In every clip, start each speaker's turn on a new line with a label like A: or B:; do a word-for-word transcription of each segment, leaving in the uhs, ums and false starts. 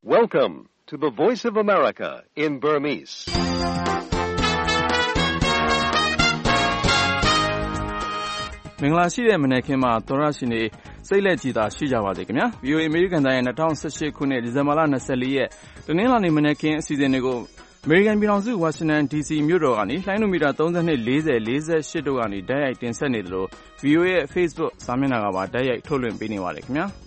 A: Welcome to the Voice of America in Burmese.
B: ။မင်္ဂလာရှိတဲ့မနက်ခင်းမှာသောရရှိနေစိတ်လက်ကြည်သာရှိကြပါစေခင်ဗျာ။ V O A အမေရိကန်တိုင်းရဲ့၂၀၁၈ခုနှစ်ဒီဇင်ဘာလ၂၄ရက်တနင်္လာနေ့မနက်ခင်းအစီအစဉ်တွေကိုအမေရိကန်ပြည်ထောင်စုဝါရှင်တန် ဒီစီမြို့တော်ကနေလှိုင်းလိုမီတာသုံး၂ ၄၀ ၄၈တို့ကနေတိုက်ရိုက်တင်ဆက်နေသလို V O A ရဲ့ Facebook စာမျက်နှာကပါတိုက်ရိုက်ထုတ်လွှင့်ပေးနေပါတယ်ခင်ဗျာ။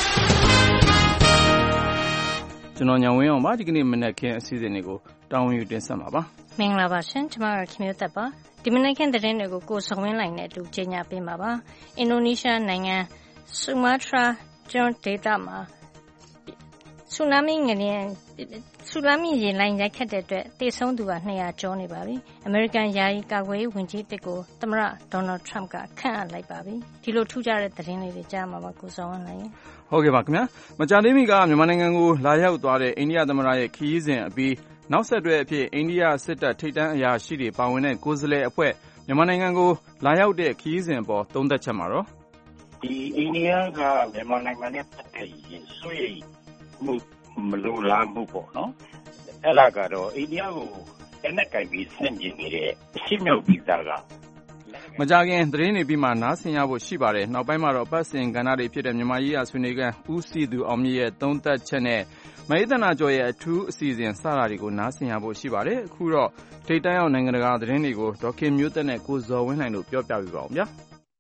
B: ကျွန်တော်ညောင်ဝင်းအောင်ပါဒီကနေ့မနက်ခင်းအစီအစဉ်တွေကိုတာဝန်ယူတင်ဆက်မှာပါ
C: ။မင်္ဂလာပါရှင်ကျွန်မတို့ခင်မျိုးသက်ပါဒီမနက်ခင်းသတင်းတွေကိုကိုစုံဝင်းလိုက်နဲ့အတူကြေညာပေးမှာပါ။အင်ဒိုနီးရှားနိုင်ငံဆူမာတြာကျွန်းဒေသမှာဆူနာမီငလျင်ဆူနာမီရေလိုင်းရိုက်ခတ်တဲ့အတွက်တေဆုံးသူက၂၀၀ကျော်နေပါပြီ။အမေရိကန်ယာယီကာကွယ်ရေးဝန်ကြီးတစ်ကိုသမ္မတဒေါ်နယ်ထရမ့်ကခန့်အပ်လိုက်ပါပြီ။ဒီလိုထူးခြားတဲ့သတင်းလေးတွေကြားမှာပါကိုစုံဝင်းလိုက်ရင်
B: ဟုတ်ကဲ့ပါခင်ဗျာမကြာသေးမီကမြန်မာနိုင်ငံကိုလာရောက်သွားတဲ့အိန္ဒိယသမ္မတရဲ့ခရီးစဉ်အပြီးနောက်ဆက်တွဲအဖြစ်အိန္ဒိယစစ်တပ်ထိပ်တန်းအရာရှိတွေပါဝင်တဲ့ကိုယ်စားလှယ်အဖွဲ့မြန်မာနိုင်ငံကိုလာရောက်တဲ့ခရီးစဉ်ပေါ်သုံးသက်ချက်မှာတော့
D: ဒီအိန္ဒိယကမြန်မာနိုင်ငံနဲ့ပတ်သက်ရင်ဆွေးမှုမလိုလားမှုပေါ့နော်အဲ့ဒါကတော့အိန္ဒိယကိုအဲ့နဲ့ကြိုက်ပြီးဆန့်ကျင်နေတဲ့အရှင်းမြောက်ပြည်သားက
B: မကြခင်သတင်းတွေပြီးမှနားဆင်ရဖို့ရှိပါတယ်နောက်ပိုင်းမှာတော့ပတ်စင်ကဏ္ဍတွေဖြစ်တဲ့မြန်မာရေးရာဆွေးနွေးခန်းဦးစီသူအောင်မြင့်ရဲ့သုံးသက်ချက်နဲ့မဟိသနာကျော်ရဲ့အထူးအစီအစဉ်စတာတွေကိုနားဆင်ရဖို့ရှိပါတယ်အခုတော့ထိပ်တန်းရောက်နိုင်ငံတကာသတင်းတွေကိုဒေါက်ခင်မျိုးသက်နဲ့ကိုဇော်ဝင်းနိုင်တို့ပြောပြပြပါအောင်ဗျာ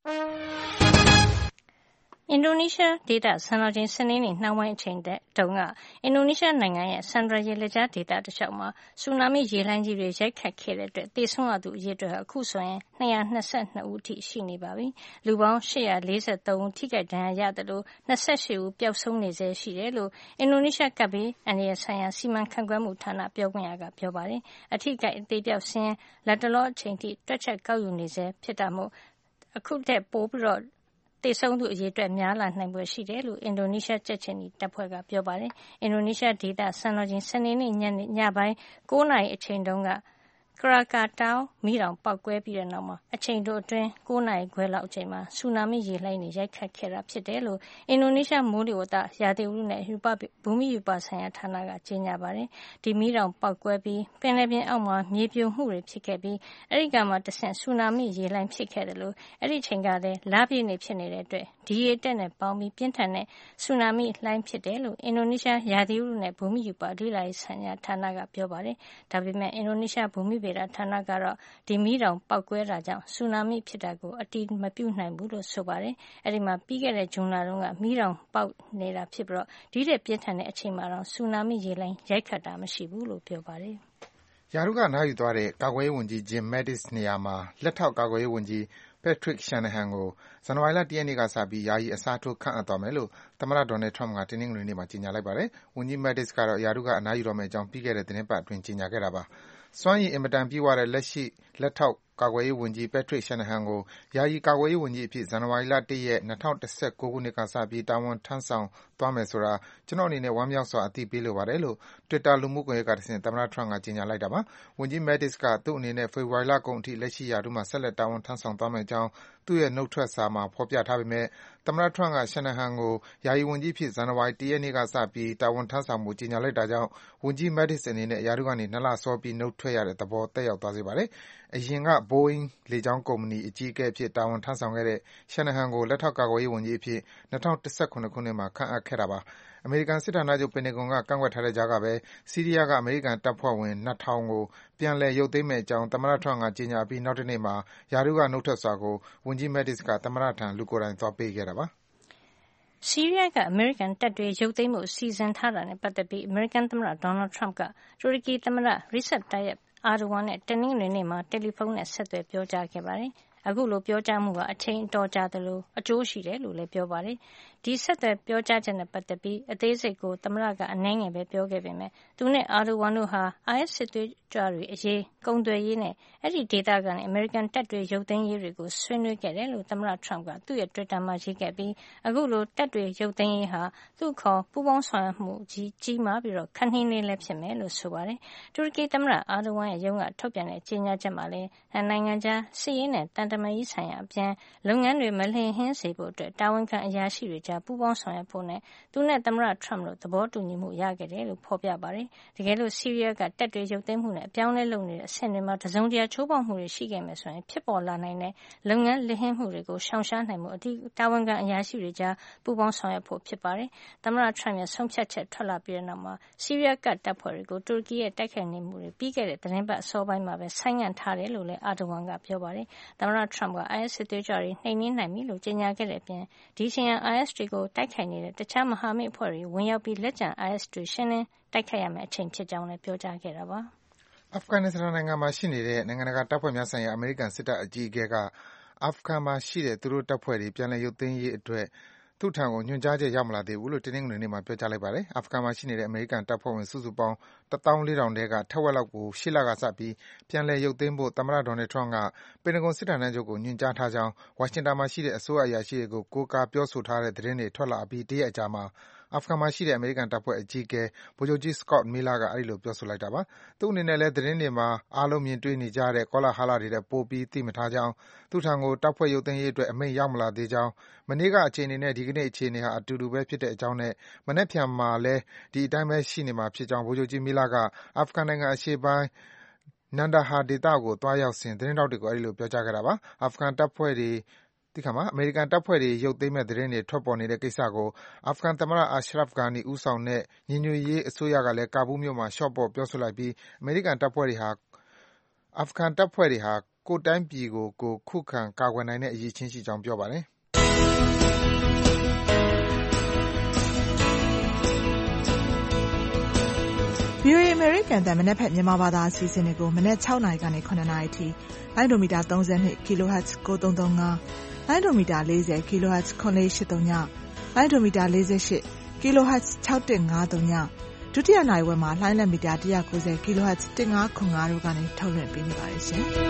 C: အင်ဒိုနီးရှားဒေသစံတော်ချိန်စနေနေ့နှောင်းပိုင်းအချိန်တုန်းကအင်ဒိုနီးရှားနိုင်ငံရဲ့ဆန်ဒရာရေလက်ကြားဒေသတစ်လျှောက်မှာဆူနာမီရေလှိုင်းကြီးတွေရိုက်ခတ်ခဲ့တဲ့အတွက်သေဆုံးရသူအရေအတွက်ဟာအခုဆိုရင်၂၂၂ဦးအထိရှိနေပါပြီ။လူပေါင်း၈၄၃ဦးထိခိုက်ဒဏ်ရာရသလို၂၈ဦးပျောက်ဆုံးနေဆဲရှိတယ်လို့အင်ဒိုနီးရှားကပ်ဘေးအန္တရာယ်ဆိုင်ရာစီမံခန့်ခွဲမှုဌာနပြောခွင့်ရကပြောပါတယ်။အထိခိုက်အသေးပျောက်စာရင်းလတ်တလောအချိန်ထိတွက်ချက်ကောက်ယူနေဆဲဖြစ်တာမို့အခုထက်ပိုပြီးတော့သေဆုံးသူအရေအတွက်များလာနိုင်ဖွယ်ရှိတယ်လို့အင်ဒိုနီးရှားကြက်ချင်နီတပ်ဖွဲ့ကပြောပါတယ်။အင်ဒိုနီးရှားဒေသစံတော်ချိန်စနေနေ့ညနေညပိုင်း၉နာရီအချိန်တုန်းကကရာကာတောင်မိတောင်ပောက်ကွဲပြီးတဲ့နောက်မှာအချိန်တိုအတွင်း၉နာရီခွဲလောက်အချိန်မှာဆူနာမီရေလှိုင်းတွေရိုက်ခတ်ခဲ့တာဖြစ်တယ်လို့အင်ဒိုနီးရှားမိုးလေဝသရာသီဥတုနဲ့ဘူမိရူပဆိုင်ရာဌာနကကြေညာပါတယ်။ဒီမိတောင်ပောက်ကွဲပြီးပင်လယ်ပြင်အောက်မှာမြေပြိုမှုတွေဖြစ်ခဲ့ပြီးအဲဒီကမှတဆင့်ဆူနာမီရေလှိုင်းဖြစ်ခဲ့တယ်လို့အဲဒီချိန်ကလည်းလပြည့်နေဖြစ်နေတဲ့အတွက်ဒီရေတက်နဲ့ပေါင်းပြီးပြင်းထန်တဲ့ဆူနာမီလှိုင်းဖြစ်တယ်လို့အင်ဒိုနီးရှားရာသီဥတုနဲ့ဘူမိရူပလေ့လာရေးဆိုင်ရာဌာနကပြောပါတယ်။ဒါပေမဲ့အင်ဒိုနီးရှားဘူမိဗေဒဌာနကတော့ဒီမီးတောင်ပောက်ကွဲတာကြောင့်ဆူနာမီဖြစ်တာကိုအတည်မပြုနိုင်ဘူးလို့ဆိုပါတယ်။အဲဒီမှာပြီးခဲ့တဲ့ဇွန်လတုန်းကမီးတောင်ပေါက်နေတာဖြစ်ပြီးတော့ဒီတဲ့ပြင်းထန်တဲ့အချိန်မှာတော့ဆူနာမီရေလှိုင်းရိုက်ခတ်တာမရှိဘူးလို့ပြောပါတယ်
E: ။ရာထူးကနားယူသွားတဲ့ကာကွယ်ရေးဝန်ကြီး Jim Mattis နေရာမှာလက်ထောက်ကာကွယ်ရေးဝန်ကြီး Patrick Shanahan ကိုဇန်နဝါရီလ၁ရက်နေ့ကစပြီးယာယီအစားထိုးခန့်အပ်သွားမယ်လို့သမ္မတ Donald Trump ကတနင်္ဂနွေနေ့မှာကြေညာလိုက်ပါတယ်။ဝန်ကြီး Mattis ကတော့ရာထူးကအနားယူတော့မယ့်အကြောင်းပြီးခဲ့တဲ့သီတင်းပတ်အတွင်းကြေညာခဲ့တာပါ။စွမ်းရည်အင်မတန်ပြည့်ဝတဲ့လက်ရှိလက်ထောက်ကာကွယ်ရေးဝန်ကြီး Patrick Shanahan ကိုယာယီကာကွယ်ရေးဝန်ကြီးအဖြစ်ဇန်နဝါရီလ၁ရက်၂၀၁၉ခုနှစ်ကစပြီးတာဝန်ထမ်းဆောင်သွားမယ်ဆိုတာကျွန်တော်အနေနဲ့ဝမ်းမြောက်စွာအသိပေးလိုပါတယ်လို့ Twitter လူမှုကွန်ရက်ကတဆင့်သမ္မတ Trump ကကြေညာလိုက်တာပါ။ဝန်ကြီး Mattis ကသူ့အနေနဲ့ဖေဖော်ဝါရီလကုန်အထိလက်ရှိရာထူးမှာဆက်လက်တာဝန်ထမ်းဆောင်သွားမယ့်အကြောင်းသူ့ရဲ့နှုတ်ထွက်စာမှာဖော်ပြထားပေမဲ့သမ္မတ Trump က Shanahan ကိုယာယီဝန်ကြီးအဖြစ်ဇန်နဝါရီလ၁ရက်နေ့ကစပြီးတာဝန်ထမ်းဆောင်ဖို့ကြေညာလိုက်တာကြောင့်ဝန်ကြီး Mattis အနေနဲ့ရာထူးကနေ၂လစောပြီးနုတ်ထွက်ရတဲ့သဘောသက်ရောက်သွားစေပါတယ်။အရင်က Boeing လေကြောင်းကုမ္ပဏီအကြီးအကဲအဖြစ်တာဝန်ထမ်းဆောင်ခဲ့တဲ့ Shanahan ကိုလက်ထောက်ကာကွယ်ရေးဝန်ကြီးအဖြစ်၂၀၁၇ခုနှစ်မှာခန့်အပ်ခဲ့တာပါ။အမေရိကန်စစ်ဌာနချုပ်ပင်တဂွန်ကကန့်ကွက်ထားတဲ့ကြားကပဲဆီးရီးယားကအမေရိကန်တပ်ဖွဲ့ဝင်၂ထောင်ကိုပြန်လည်ရုပ်သိမ်းမယ့်အကြောင်းသမ္မတ Trump ကကြေညာပြီးနောက်တနေ့မှာရာထူးကနုတ်ထွက်စာကိုဝန်ကြီး Mattis ကသမ္မတထံလူကိုယ်တိုင်သွားပေးခဲ့တာပါ
C: ။ဆီးရီးယားကအမေရိကန်တပ်တွေရုပ်သိမ်းဖို့စီစဉ်ထားတာနဲ့ပတ်သက်ပြီးအမေရိကန်သမ္မတ Donald Trump ကတူရကီသမ္မတ Recep Tayyip Erdogan နဲ့တနင်္ဂနွေနေ့မှာတယ်လီဖုန်းနဲ့ဆက်သွယ်ပြောကြားခဲ့ပါတယ်။အခုလိုပြောကြားမှုကအချိန်အတော်ကြာသလိုအကျိုးရှိတယ်လို့လည်းပြောပါတယ်။ဒီဆက်သွယ်ပြောကြားချက်နဲ့ပတ်သက်ပြီးအသေးစိတ်ကိုသမ္မတကအနည်းငယ်ပဲပြောခဲ့ပေမဲ့သူနဲ့အာဒိုဝမ်တို့ဟာ အိုင်အက်စ် စစ်သွေးကြွတွေအရေးကုန်သွယ်ရေးနဲ့အဲ့ဒီဒေသကနေအမေရိကန်တပ်တွေရုပ်သိမ်းရေးတွေကိုဆွေးနွေးခဲ့တယ်လို့သမ္မတ Trump ကသူ့ရဲ့ Twitter မှာရေးခဲ့ပြီးအခုလိုတပ်တွေရုပ်သိမ်းရေးဟာသူ့ခေါ်ပူးပေါင်းဆောင်ရွက်မှုကြီးကြီးမားပြီးတော့ခန့်နှင်းလေးလည်းဖြစ်မယ်လို့ဆိုပါတယ်။တူရကီသမ္မတအာဒိုဝမ်ရဲ့ရုံးကထုတ်ပြန်တဲ့ကြေညာချက်မှာလည်းနိုင်ငံခြားစစ်ရေးနဲ့တန်တမာရေးဆိုင်ရာအပြင်လုပ်ငန်းတွေမလျင်ဟင်းစေဖို့အတွက်တာဝန်ခံအရာရှိတွေကြားပူးပေါင်းဆောင်ရွက်ဖို့နဲ့သူနဲ့သမ္မတထရမ့်တို့သဘောတူညီမှုရခဲ့တယ်လို့ဖော်ပြပါတယ်။တကယ်လို့ဆီးရီးယားကတပ်တွေရုပ်သိမ်းမှုနဲ့အပြောင်းလဲလုပ်နေတဲ့အဆင့်တွေမှာတစုံတရာချိုးဖောက်မှုတွေရှိခဲ့မယ်ဆိုရင်ဖြစ်ပေါ်လာနိုင်တဲ့လုပ်ငန်းလစ်ဟင်းမှုတွေကိုရှောင်ရှားနိုင်မှုအထူးတာဝန်ခံအရာရှိတွေကြားပူးပေါင်းဆောင်ရွက်ဖို့ဖြစ်ပါတယ်။သမ္မတထရမ့်ရဲ့ဆုံးဖြတ်ချက်ထွက်လာပြီးတဲ့နောက်မှာဆီးရီးယားကတပ်ဖွဲ့တွေကိုတူရကီရဲ့တိုက်ခိုက်နေမှုတွေပြီးခဲ့တဲ့သတင်းပတ်အစောပိုင်းမှာပဲဆိုင်းငံ့ထားတယ်လို့လည်းအာဒိုဝမ်ကပြောပါတယ်။သမ္မတထရမ့်က အိုင်အက်စ် စစ်သွေးကြွတွေနှိမ်နင်းနိုင်ပြီလို့ကြေညာခဲ့တဲ့အပြင်ဒီအချိန်ဟာ အိုင်အက်စ် တွေကိုတိုက်ခိုက်နေတဲ့တခြားမဟာမိတ်အဖွဲ့တွေဝင်ရောက်ပြီးလက်ကျန် အိုင်အက်စ် တွေရှင်းလင်းတိုက်ခိုက်ရမယ့်အချိန်ဖြစ်ကြောင်းလည်းပြောကြားခဲ့တာပါ
E: ။အာဖဂန်နစ္စတန်နိုင်ငံမှာရှိနေတဲ့နိုင်ငံတကာတပ်ဖွဲ့များဆိုင်ရာအမေရိကန်စစ်တပ်အကြီးအကဲကအာဖဂန်မှာရှိတဲ့သူတို့တပ်ဖွဲ့တွေပြန်လည်ရုပ်သိမ်းရေးအတွက်သူ့ထံကိုညွှန်ကြားချက်ရောက်မလာသေးဘူးလို့တနင်္ဂနွေနေ့မှာပြောကြားလိုက်ပါတယ်။အာဖဂန်မှာရှိနေတဲ့အမေရိကန်တပ်ဖွဲ့ဝင်စုစုပေါင်းတသောင်းလေးထောင်ထဲကထက်ဝက်လောက်ကိုရှေ့လကစပြီးပြန်လည်ရုပ်သိမ်းဖို့သမ္မတ Donald Trump ကပင်တဂွန်စစ်ဌာနချုပ်ကိုညွှန်ကြားထားကြောင်းဝါရှင်တန်မှာရှိတဲ့အစိုးရအရာရှိတွေကိုကိုးကားပြောဆိုထားတဲ့သတင်းတွေထွက်လာအပြီးတရက်အကြာမှာအာဖဂန်မှာရှိတဲ့အမေရိကန်တပ်ဖွဲ့အကြီးအကဲဗိုလ်ချုပ်ကြီး Scott Miller ကအဲဒီလိုပြောဆိုလိုက်တာပါ။သူ့အနေနဲ့လည်းသတင်းတွေမှာအားလုံးမြင်တွေ့နေကြတဲ့ကောလာဟလတွေထက်ပိုပြီးသိမထားကြောင်းသူ့ထံကိုတပ်ဖွဲ့ရုပ်သိမ်းရေးအတွက်အမိန့်ရောက်မလာသေးကြောင်းမနေ့ကအခြေအနေနဲ့ဒီကနေ့အခြေအနေဟာအတူတူပဲဖြစ်တဲ့အကြောင်းနဲ့မနက်ဖြန်မှာလည်းဒီအတိုင်းပဲရှိနေမှာဖြစ်ကြောင်းဗိုလ်ချုပ်ကြီး Miller ကအာဖဂန်နိုင်ငံအရှေ့ပိုင်း Nandahar ဒေသကိုသွားရောက်စဉ်သတင်းထောက်တွေကိုအဲဒီလိုပြောကြားခဲ့တာပါ။အာဖဂန်တပ်ဖွဲ့တွေအမေရိကန်တပ်ဖွဲ့တွေရုပ်သိမ်းမယ့်သတင်းတွေထွက်ပေါ်နေတဲ့ကိစ္စကိုအာဖဂန်သမ္မတ Ashraf Ghani ဦးဆောင်တဲ့ညီညွတ်ရေးအစိုးရကလည်းကာဘူးလ်မြို့မှာလျှော့ပေါ့ပြောဆိုလိုက်ပြီးအမေရိကန်တပ်ဖွဲ့တွေဟာအာဖဂန်တပ်ဖွဲ့တွေဟာကိုယ့်တိုင်းပြည်ကိုကိုယ်ခုခံကာကွယ်နိုင်တဲ့အရည်အချင်းရှိကြောင်းပြောပါတယ်။
F: ဗွီအိုအေ အမေရိကန်အသံမနက်ဖြန်မြန်မာဘာသာအစီအစဉ်တွေကိုမနက်၆နာရီကနေ၇နာရီအထိလိုင်းဒိုမီတာ၃၂ kHz ၉၃၃၅လိုင်းဒိုမီတာ၄၀ kHz ၇၄၈၃ညလိုင်းဒိုမီတာ၄၈ kHz ၆၁၅၃ညဒုတိယနိုင်ဝက်မှာလိုင်းလက်မီတာ၁၉၀ kHz ၁၅၇၅တို့ကနေထုတ်လွှင့်ပေးနေပါတယ်ရှင်။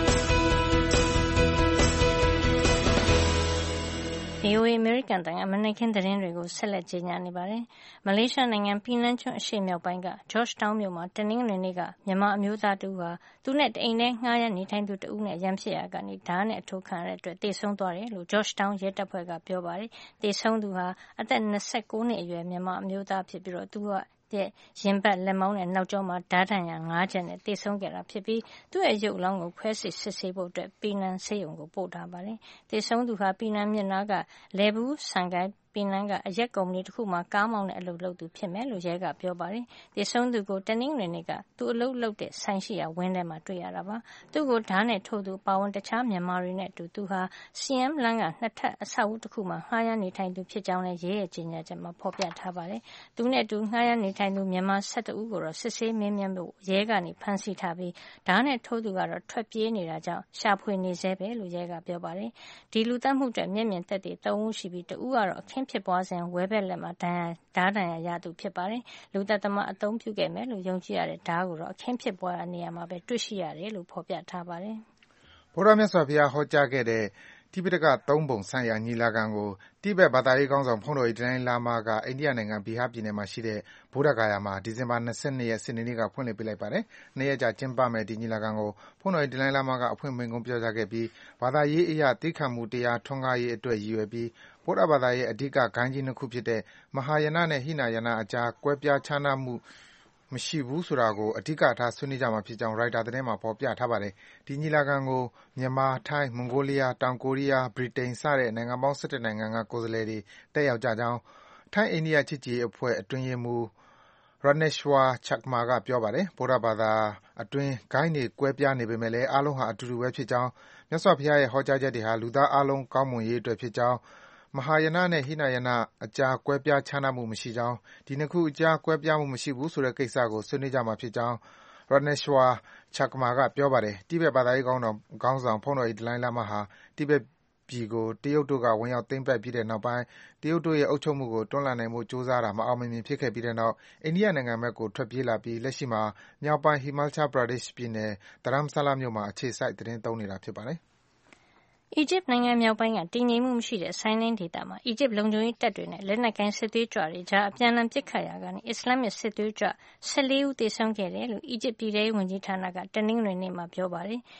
C: ဗွီအိုအေ အမေရိကန်အသံကမနက်ခင်းသတင်းတွေကိုဆက်လက်ကြေညာနေပါတယ်။မလေးရှားနိုင်ငံပီနန်းကျွန်းအရှေ့မြောက်ပိုင်းက Georgetown မြို့မှာတနင်္ဂနွေနေ့ကမြန်မာအမျိုးသားတဦးဟာသူနဲ့တအိမ်ထဲငှားရမ်းနေထိုင်သူတဦးနဲ့ရန်ဖြစ်ရာကနေဓါးနဲ့အထိုးခံရတဲ့အတွက်သေဆုံးသွားတယ်လို့ Georgetown ရဲတပ်ဖွဲ့ကပြောပါတယ်။သေဆုံးသူဟာအသက်၂၉နှစ်အရွယ်မြန်မာအမျိုးသားဖြစ်ပြီးတော့သူကရင်ဘတ်လက်မောင်းနဲ့နောက်ကျောမှာဓါးဒဏ်ရာ၅ချက်နဲ့သေဆုံးခဲ့တာဖြစ်ပြီးသူ့ရဲ့ရုပ်အလောင်းကိုခွဲစိတ်စစ်ဆေးဖို့အတွက်ပီနန်ဆေးရုံကိုပို့ထားပါတယ်။သေဆုံးသူဟာပီနန်မြစ်နားကလယ်ဘူးဆန်ကိုင်းပီနန်ကအရက်ကုမ္ပဏီတစ်ခုမှာကားမောင်းတဲ့အလုပ်လုပ်သူဖြစ်မယ်လို့ရဲကပြောပါတယ်။သေဆုံးသူကိုတနင်္ဂနွေနေ့ကသူအလုပ်လုပ်တဲ့ဆိုင်ရှိရာဝင်းထဲမှာတွေ့ရတာပါ။သူ့ကိုဓါးနဲ့ထိုးသူပါဝင်တခြားမြန်မာတွေနဲ့အတူသူဟာ စီအမ် လမ်းကနှစ်ထပ်အဆောက်အဦတစ်ခုမှာငှားရမ်းနေထိုင်သူဖြစ်ကြောင်းလည်းရဲရဲ့ကြေညာချက်မှာဖော်ပြထားပါတယ်။သူနဲ့အတူငှားရမ်းနေထိုင်သူမြန်မာ၁၁ဦးကိုတော့စစ်ဆေးမေးမြန်းဖို့ရဲကနေဖမ်းဆီးထားပြီးဓါးနဲ့ထိုးသူကတော့ထွက်ပြေးနေတာကြောင့်ရှာဖွေနေဆဲပဲလို့ရဲကပြောပါတယ်။ဒီလူသတ်မှုအတွက်မျက်မြင်သက်သေ၃ဦးရှိပြီးတဦးကတော့အခင်းဖြစ်ပွားစဉ်ဝဲဘက်လက်မှာဓါးဒဏ်ရာရသူဖြစ်ပါတယ်။လူသတ်သမားအသုံးပြုခဲ့မယ်လို့ယုံကြည်ရတဲ့ဓါးကိုတော့အခင်းဖြစ်ပွားရာနေရာမှာပဲတွေ့ရှိရတယ်လို့ဖော်ပြထားပါတယ်
E: ။ဗုဒ္ဓမြတ်စွာဘုရားဟောကြားခဲ့တဲ့တိပိဋကသုံးပုံဆိုင်ရာညီလာခံကိုတိဘက်ဘာသာရေးခေါင်းဆောင်ဘုန်းတော်ကြီးဒလိုင်းလာမားကအိန္ဒိယနိုင်ငံဘီဟာပြည်နယ်မှာရှိတဲ့ဗုဒ္ဓဂါယာမှာဒီဇင်ဘာ၂၂ရက်စနေနေ့ကဖွင့်လှစ်ပေးလိုက်ပါတယ်။နှစ်ရက်ကြာကျင်းပမယ့်ဒီညီလာခံကိုဘုန်းတော်ကြီးဒလိုင်းလာမားကအဖွင့်မိန့်ခွန်းပြောကြားခဲ့ပြီးဘာသာရေးအရသည်းခံမှုတရားထွန်းကားရေးအတွက်ရည်ရွယ်ပြီးဗုဒ္ဓဘာသာရဲ့အဓိကဂိုဏ်းကြီးနှစ်ခုဖြစ်တဲ့မဟာယာနနဲ့ဟိနယာနအကြားကွဲပြားခြားနားမှုမရှိဘူးဆိုတာကိုအဓိကထားဆွေးနွေးကြမှာဖြစ်ကြောင်းရိုက်တာသတင်းမှာဖော်ပြထားပါတယ်။ဒီညီလာခံကိုမြန်မာ၊ထိုင်း၊မွန်ဂိုလီးယား၊တောင်ကိုရီးယား၊ဗြိတိန်စတဲ့နိုင်ငံပေါင်း၁၁နိုင်ငံကကိုယ်စားလှယ်တွေတက်ရောက်ကြကြောင်းထိုင်း-အိန္ဒိယချစ်ကြည်ရေးအဖွဲ့အတွင်းရေးမှူး Raneshwar Chakma ကပြောပါတယ်။ဗုဒ္ဓဘာသာအတွင်းဂိုဏ်းတွေကွဲပြားနေပေမယ့်လည်းအားလုံးဟာအတူတူပဲဖြစ်ကြောင်းမြတ်စွာဘုရားရဲ့ဟောကြားချက်တွေဟာလူသားအားလုံးကောင်းမွန်ရေးအတွက်ဖြစ်ကြောင်းမဟာယာနနဲ့ဟိနယာနအကြားကွဲပြားခြားနားမှုမရှိကြောင်းဒီနှစ်ခုအကြားကွဲပြားမှုမရှိဘူးဆိုတဲ့ကိစ္စကိုဆွေးနွေးကြမှာဖြစ်ကြောင်း Raneshwar Chakma ကပြောပါတယ်။တိဘက်ဘာသာရေးခေါင်းဆောင်ဘုန်းတော်ကြီးဒလိုင်းလာမားဟာတိဘက်ပြည်ကိုတရုတ်တို့ကဝင်ရောက်သိမ်းပိုက်ပြီးတဲ့နောက်ပိုင်းတရုတ်တို့ရဲ့အုပ်ချုပ်မှုကိုတွန်းလှန်နိုင်ဖို့ကြိုးစားတာမအောင်မမြင်ဖြစ်ခဲ့ပြီးတဲ့နောက်အိန္ဒိယနိုင်ငံဘက်ကိုထွက်ပြေးလာပြီးလက်ရှိမှာမြောက်ပိုင်း Himachal Pradesh ပြည်နယ် Dharamsala မြို့မှာအခြေစိုက်သီတင်းသုံးနေတာဖြစ်ပါတယ်။
C: အီဂျစ်နိုင်ငံမြောက်ပိုင်းကတည်ငြိမ်မှုမရှိတဲ့ဆိုင်းနိုင်းဒေသမှာအီဂျစ်လုံခြုံရေးတပ်တွေနဲ့လက်နက်ကိုင်စစ်သွေးကြွတွေကြားအပြန်အလှန်ပစ်ခတ်ရာကနေအစ္စလာမစ်စစ်သွေးကြွ၁၄ဦးသေဆုံးခဲ့တယ်လို့အီဂျစ်ပြည်ထဲရေးဝန်ကြီးဌာနကတနင်္ဂနွေနေ့မှာပြောပါတယ်။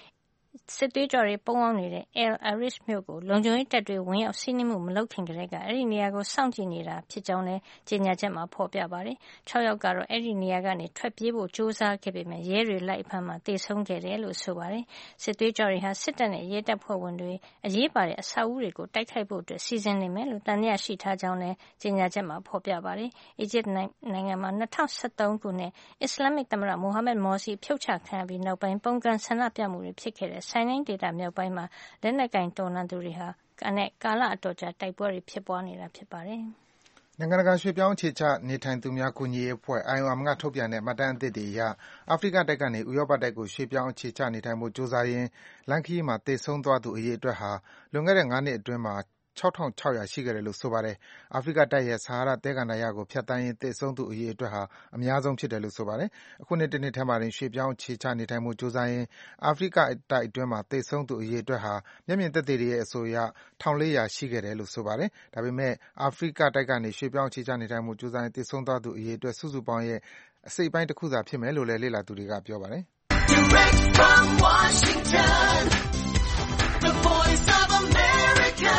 C: စစ်သွေးကြော်တွေပုန်းအောင်နေတဲ့ El Arish မြို့ကိုလုံခြုံရေးတပ်တွေဝင်ရောက်စီးနင်းမှုမလုပ်ခင်ကတည်းကအဲဒီနေရာကိုစောင့်ကြည့်နေတာဖြစ်ကြောင်းလည်းကြေညာချက်မှာဖေါ်ပြပါတယ်။၆ယောက်ကတော့အဲဒီနေရာကနေထွက်ပြေးဖို့ကြိုးစားခဲ့ပေမယ့်ရဲတွေလိုက်ဖမ်းမှာသေဆုံးခဲ့တယ်လို့ဆိုပါတယ်။စစ်သွေးကြော်တွေဟာစစ်တပ်နဲ့ရဲတပ်ဖွဲ့ဝင်တွေအရေးပါတဲ့အဆောက်အဦတွေကိုတိုက်ခိုက်ဖို့အတွက်စီစဉ်နေမယ်လို့တန်တရားရှိထားကြောင်းလည်းကြေညာချက်မှာဖေါ်ပြပါတယ်။အီဂျစ်နိုင်ငံမှာ၂၀၁၃ခုနှစ်အစ္စလာမစ်သမ္မတမိုဟာမက်မော်စီဖြုတ်ချခံရပြီးနောက်ပိုင်းပုံကန်ဆန္ဒပြမှုတွေဖြစ်ခဲ့တဲ့ဆိုင်နိုင်ဒေသမြောက်ပိုင်းမှာလက်နက်ကင်တော်လှန်သူတွေဟာကာလအတော်ကြာတိုက်ပွဲတွေဖြစ်ပွားနေတာဖြစ်ပါတယ်
E: ။နိုင်ငံတကာရွှေ့ပြောင်းအခြေချနေထိုင်သူများကူညီရေးအဖွဲ့ အိုင်အိုအမ် ကထုတ်ပြန်တဲ့မှတ်တမ်းအသစ်တွေအရအာဖရိကတိုက်ကနေဥရောပတိုက်ကိုရွှေ့ပြောင်းအခြေချနေထိုင်ဖို့ကြိုးစားရင်းလမ်းခရီးမှာသေဆုံးသွားသူအရေအတွက်ဟာလွန်ခဲ့တဲ့ငါးနှစ်အတွင်းမှာ၆ထောင်ခြောက်ရာရှိခဲ့တယ်လို့ဆိုပါတယ်။အာဖရိကတိုက်ရဲ့ဆာဟာရသဲကန္တာရကိုဖြတ်သန်းရင်းသေဆုံးသူအရေအတွက်ဟာအများဆုံးဖြစ်တယ်လို့ဆိုပါတယ်။အခုနှစ်တနှစ်ထဲမှာတင်ရွှေ့ပြောင်းအခြေချနေထိုင်ဖို့ကြိုးစားရင်းအာဖရိကတိုက်အတွင်းမှာသေဆုံးသူအရေအတွက်ဟာမျက်မြင်သက်သေတွေရဲ့အဆိုအရ၁၄၀၀ရှိခဲ့တယ်လို့ဆိုပါတယ်။ဒါပေမဲ့အာဖရိကတိုက်ကနေရွှေ့ပြောင်းအခြေချနေထိုင်ဖို့ကြိုးစားရင်းသေဆုံးသွားသူအရေအတွက်စုစုပေါင်းရဲ့အစိတ်အပိုင်းတခုသာဖြစ်မယ်လို့လည်းလေ့လာသူတွေကပြောပါတယ်။ Direct from Washington, the voice of America